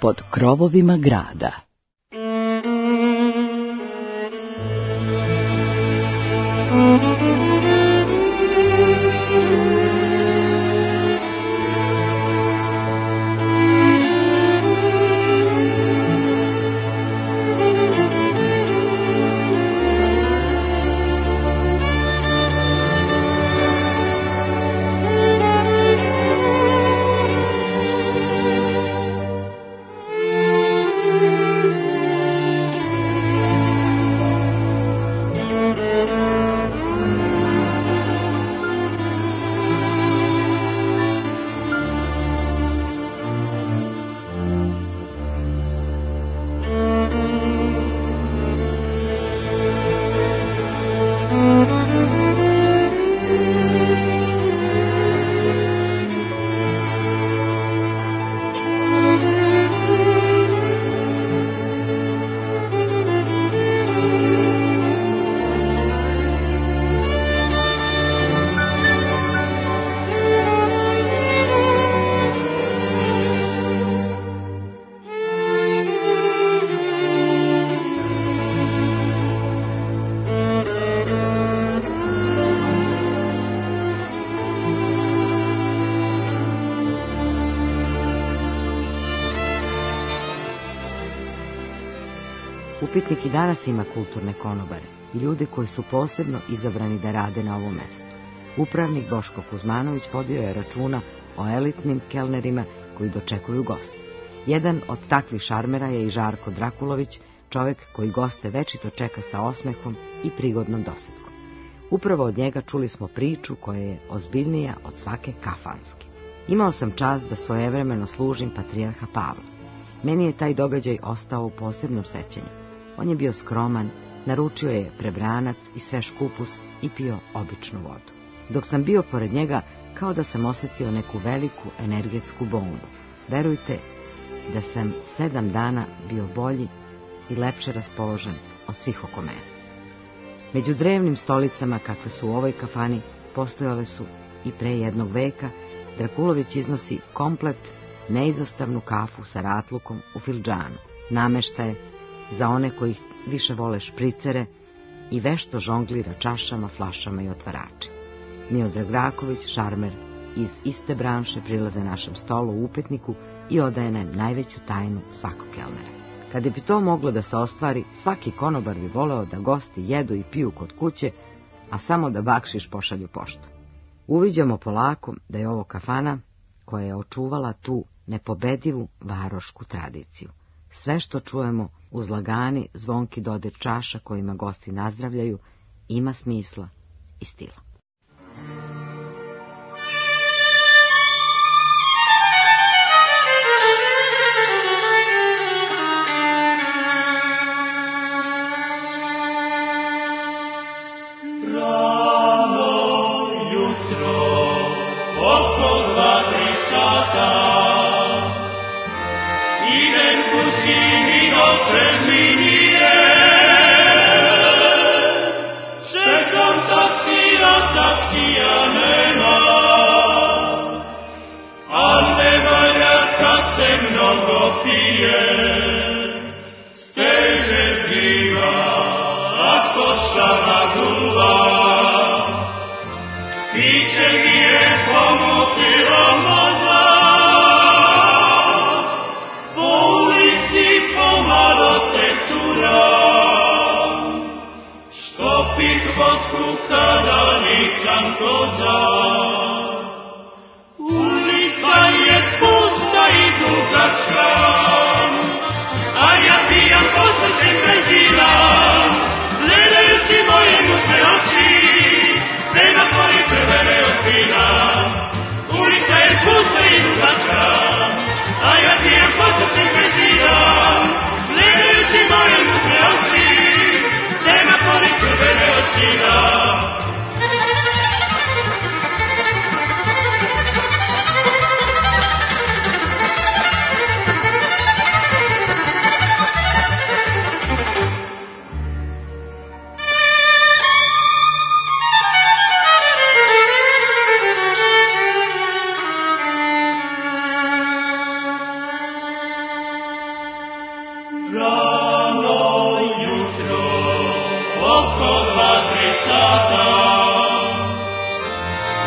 [SPEAKER 10] pod krovovima grada.
[SPEAKER 2] Upitnik i danas ima kulturne konobare i ljude koji su posebno izabrani da rade na ovom mestu. Upravnik Boško Kuzmanović vodio je računa o elitnim kelnerima koji dočekuju goste. Jedan od takvih šarmera je i Žarko Drakulović, čovjek koji goste večito čeka sa osmehom i prigodnom dosetkom. Upravo od njega čuli smo priču koja je ozbiljnija od svake kafanske. Imao sam čast da svojevremeno služim patrijarha Pavla. Meni je taj događaj ostao u posebnom sećanju. On je bio skroman, naručio je prebranac i svež kupus i pio običnu vodu. Dok sam bio pored njega, kao da sam osjetio neku veliku energetsku bombu. Verujte da sam 7 dana bio bolji i lepše raspoložen od svih oko mene. Među drevnim stolicama kakve su u ovoj kafani postojale su i pre jednog veka. Drakulović iznosi komplet neizostavnu kafu sa ratlukom u fildžanu, nameštaje za one koji više vole špricere i vešto žonglira čašama, flašama i otvaračima. Miodrag Raković, šarmer iz iste branše, prilaze našem stolu u upitniku i odaje nam najveću tajnu svakog kelnera. Kada bi to moglo da se ostvari, svaki konobar bi voleo da gosti jedu i piju kod kuće, a samo da bakšiš pošalju poštom. Uviđamo polako da je ovo kafana koja je očuvala tu nepobedivu varošku tradiciju. Sve što čujemo uz lagani zvonki dodir čaša kojima gosti nazdravljaju ima smisla i stila.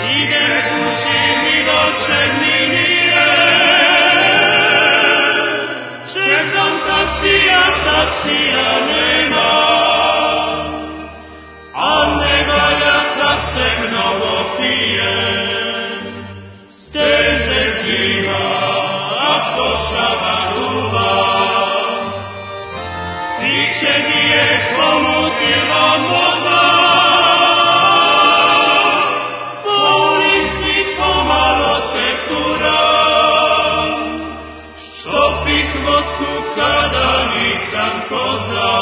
[SPEAKER 6] Ide kući mi došeg ni nije. Čekam taksija nema. A ne valja kad se mnogo pije. Steže zima, a košava duva. Piće mi je pomutila voda. Po ulici pomalo tekuram. Što pih vodku kada nisam koza.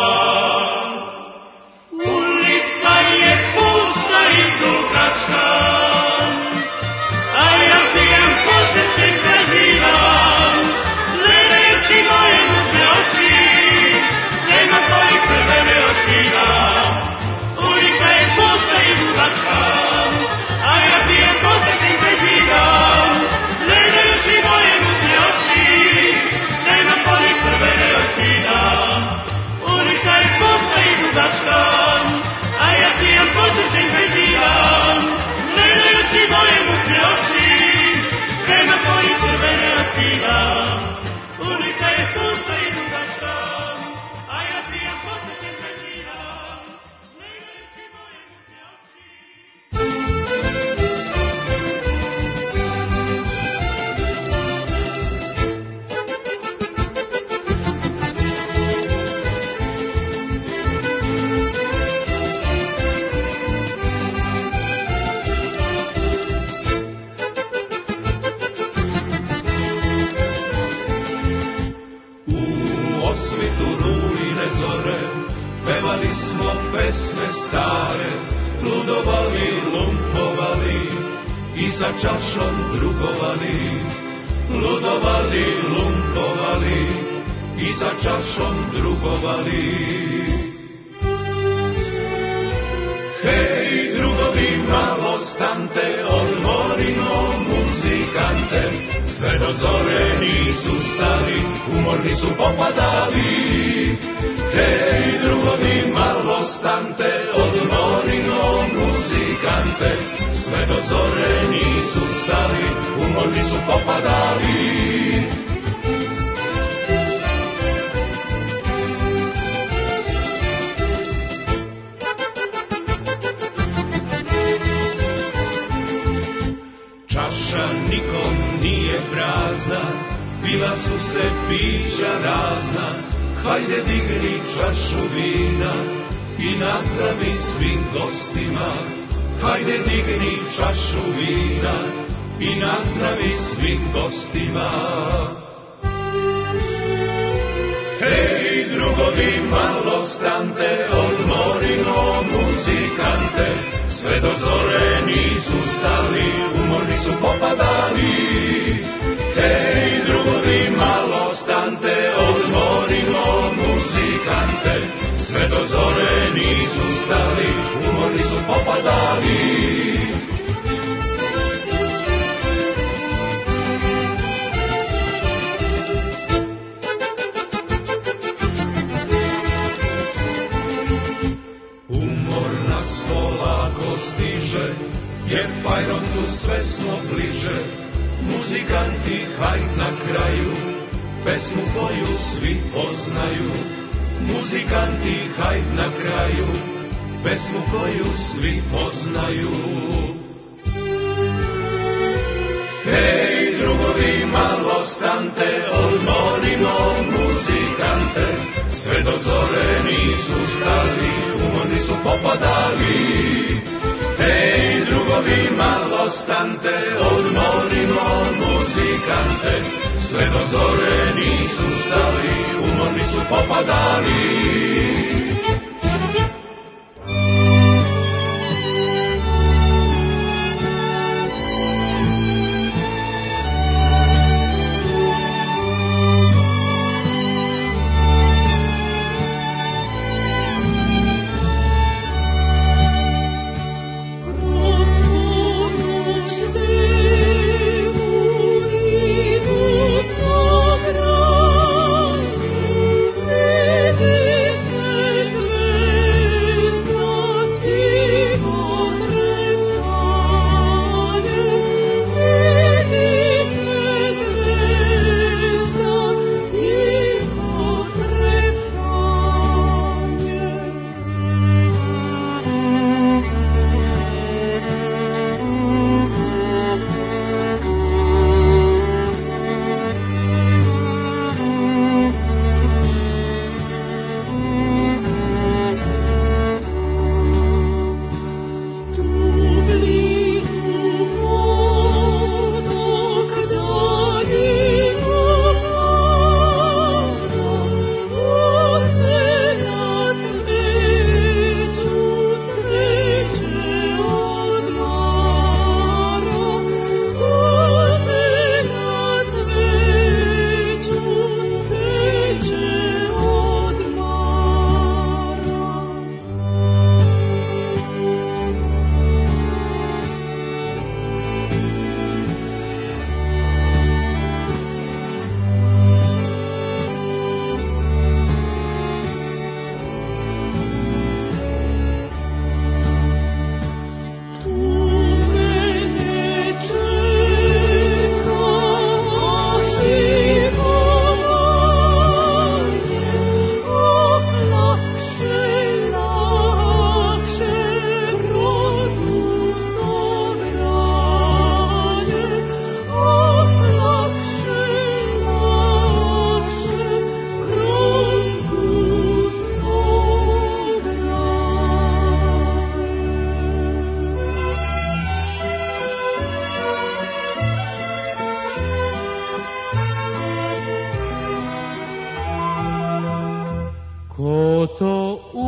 [SPEAKER 6] Ulica je pusta i dugačka. A ja pijem posjećen prezivam. Gledajući moje mutne oči. Semafori crvene otkidam. Ulica je pusta i dugačka. A ja pijem posjećen prezivam. Gledajući moje mutne oči. Semafori crvene otkidam. Ulica je pusta i dugačka. A ja pijem posjećen prezivam. Gledajući moje mutne oči. Semafori crvene otkidam. Ulica je pusta i dugačka. A ja pijem posjećen prezivam. Gledajući moje mutne oči.
[SPEAKER 5] U osvitu rujne zore pevali smo pesme stare, ludovali, lumpovali i sa čašom drugovali. Ludovali, lumpovali i sa čašom drugovali. Hej, drugovi, malo stante, odmorimo muzikante. Sve do zore nisu stali, umorni su popadali. Hej, drugovi, malo stante, odmorimo muzikante. Sve do zore nisu stali, umorni su popadali. Čaša nikom nije prazna, pila su se pića razna. Hajde digni čašu vina i nazdravi svim gostima. Hajde digni čašu vina i nazdravi svim gostima. Hej, drugovi, malo stante, odmorimo muzikante. Sve do zore nisu stali, umorni su popadali. Hej, drugovi, malo stante, odmorimo muzikante. Sve do zore nisu stali, umorni su popadali. Stiže, jer fajrontu sve smo bliže. Muzikanti, hajd na kraju, pesmu koju svi poznaju. Muzikanti, hajd na kraju, pesmu koju svi poznaju. Hej, drugovi, malo stante, odmorimo muzikante. Sve do zore nisu stali, umorni su popadali. Hej, drugovi, malo stante, odmorimo muzikante. Sve do zore nisu stali, umorni su popadali.
[SPEAKER 8] Thank you.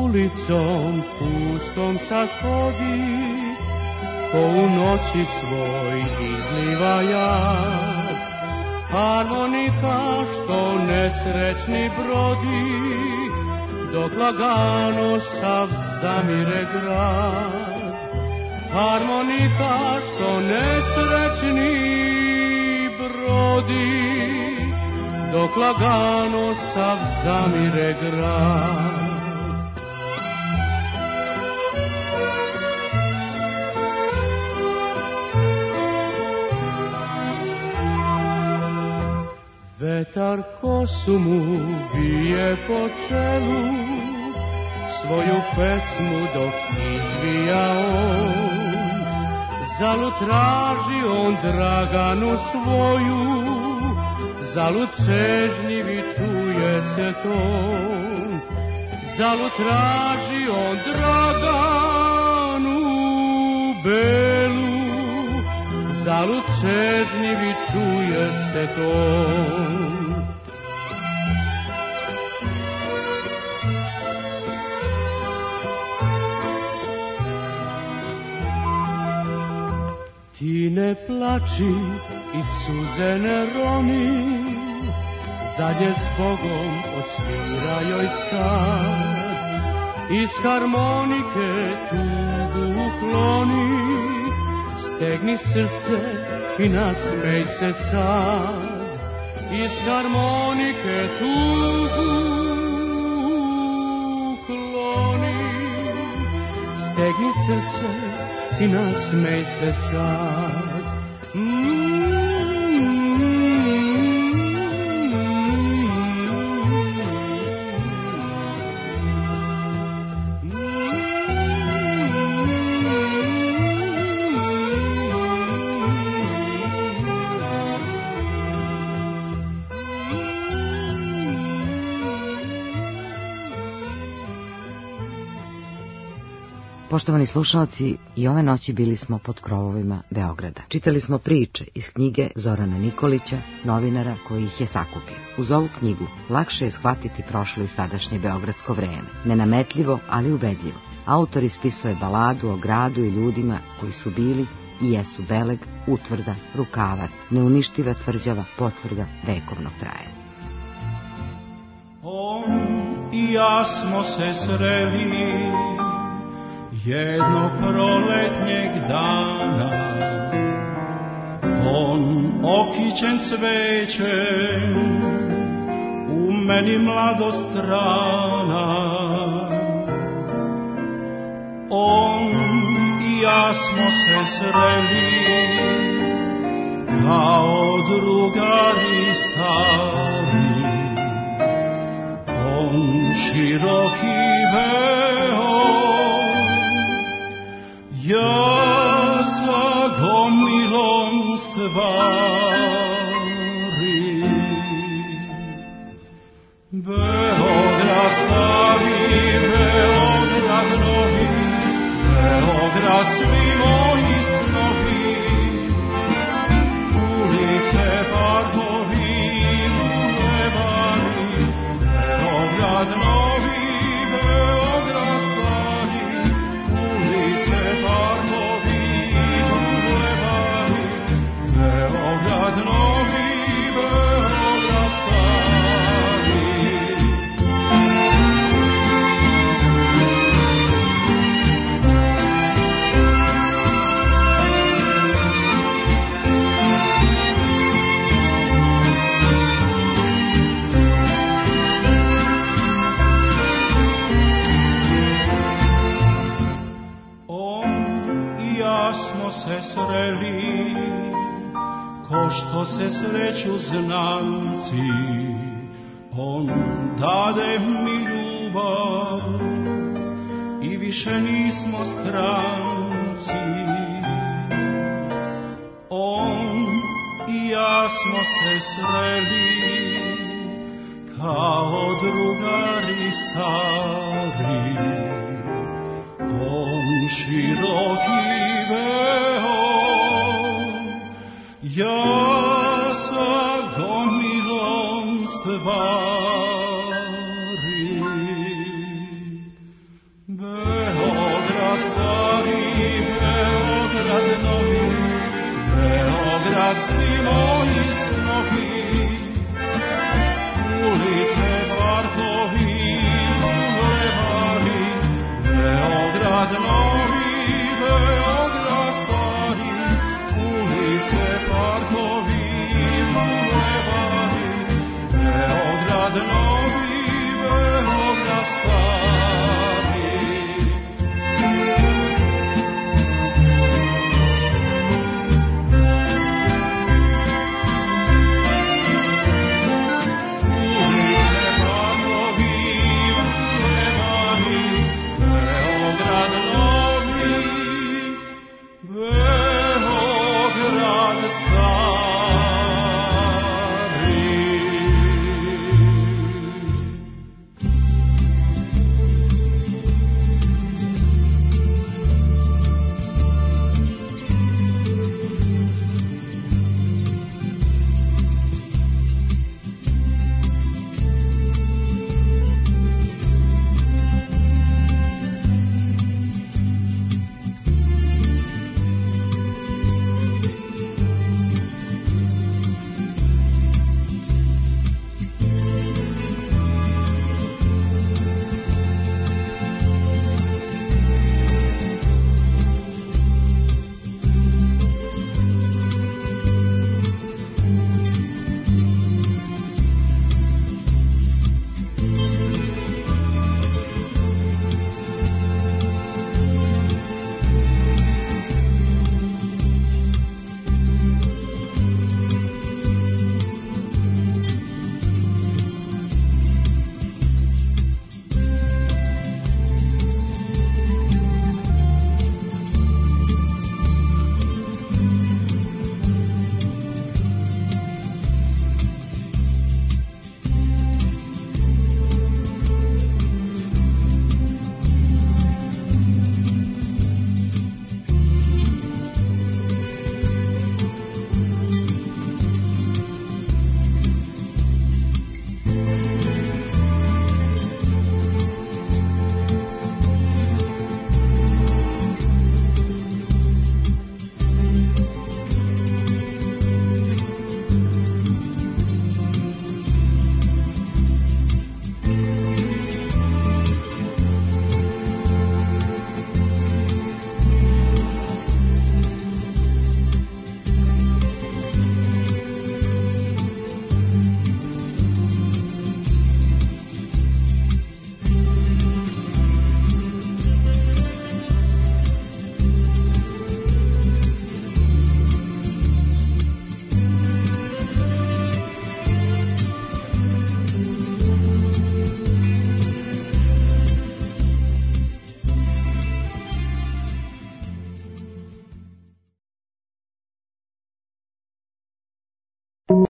[SPEAKER 4] ulicom pustom sad hodi, ko u noći svoj izliva jad. Harmonika što nesrećni brodi, dok lagano sav zamire grad. Harmonika što nesrećni brodi, dok lagano sav zamire grad. Vetar kosu mu bije po čelu, svoju pesmu dok izvija on. Zalud traži on Draganu svoju, zalud čežnjivi čuje se ton. Zalud traži on Draganu belu, zalud čežnjivi čuje se ton. Ti ne plači i suze ne roni, zadnje s Bogom odsvira joj sad. Iz harmonike tugu ukloni, stegni srce i nasmej se sad. Iz harmonike tugu ukloni, stegni srce i nasmej se sad.
[SPEAKER 2] Poštovani slušalci, i ove noći bili smo pod krovovima Beograda. Čitali smo priče iz knjige Zorana Nikolića, novinara koji ih je sakupio. Uz ovu knjigu lakše je shvatiti prošlo i sadašnje beogradsko vreme. Nenametljivo, ali ubedljivo. Autor ispisuje baladu o gradu i ljudima koji su bili i jesu Beleg, utvrda, rukavac, neuništiva tvrđava, potvrda vekovnog trajanja.
[SPEAKER 6] On i ja smo se sreli jednog proletnjeg dana, on okićen cvećem, u meni mladost rana. On i ja smo se sreli kao drugari stari, on široki veo, ja sa gomilom stvari. Beograd stari, Beograd novi, Beograd svi moji snovi, ulice, parkovi, bulevari, Beograd novi, Beograd stari, ulice, parkovi, bulevari, Beograd novi, Beograd stari. Se sreli, ko što se sreću znanci, on dade mi ljubav i više nismo stranci. On i ja smo se sreli kao drugari stari, on široki veo, ja sa gomilom stvari.
[SPEAKER 5] sasvim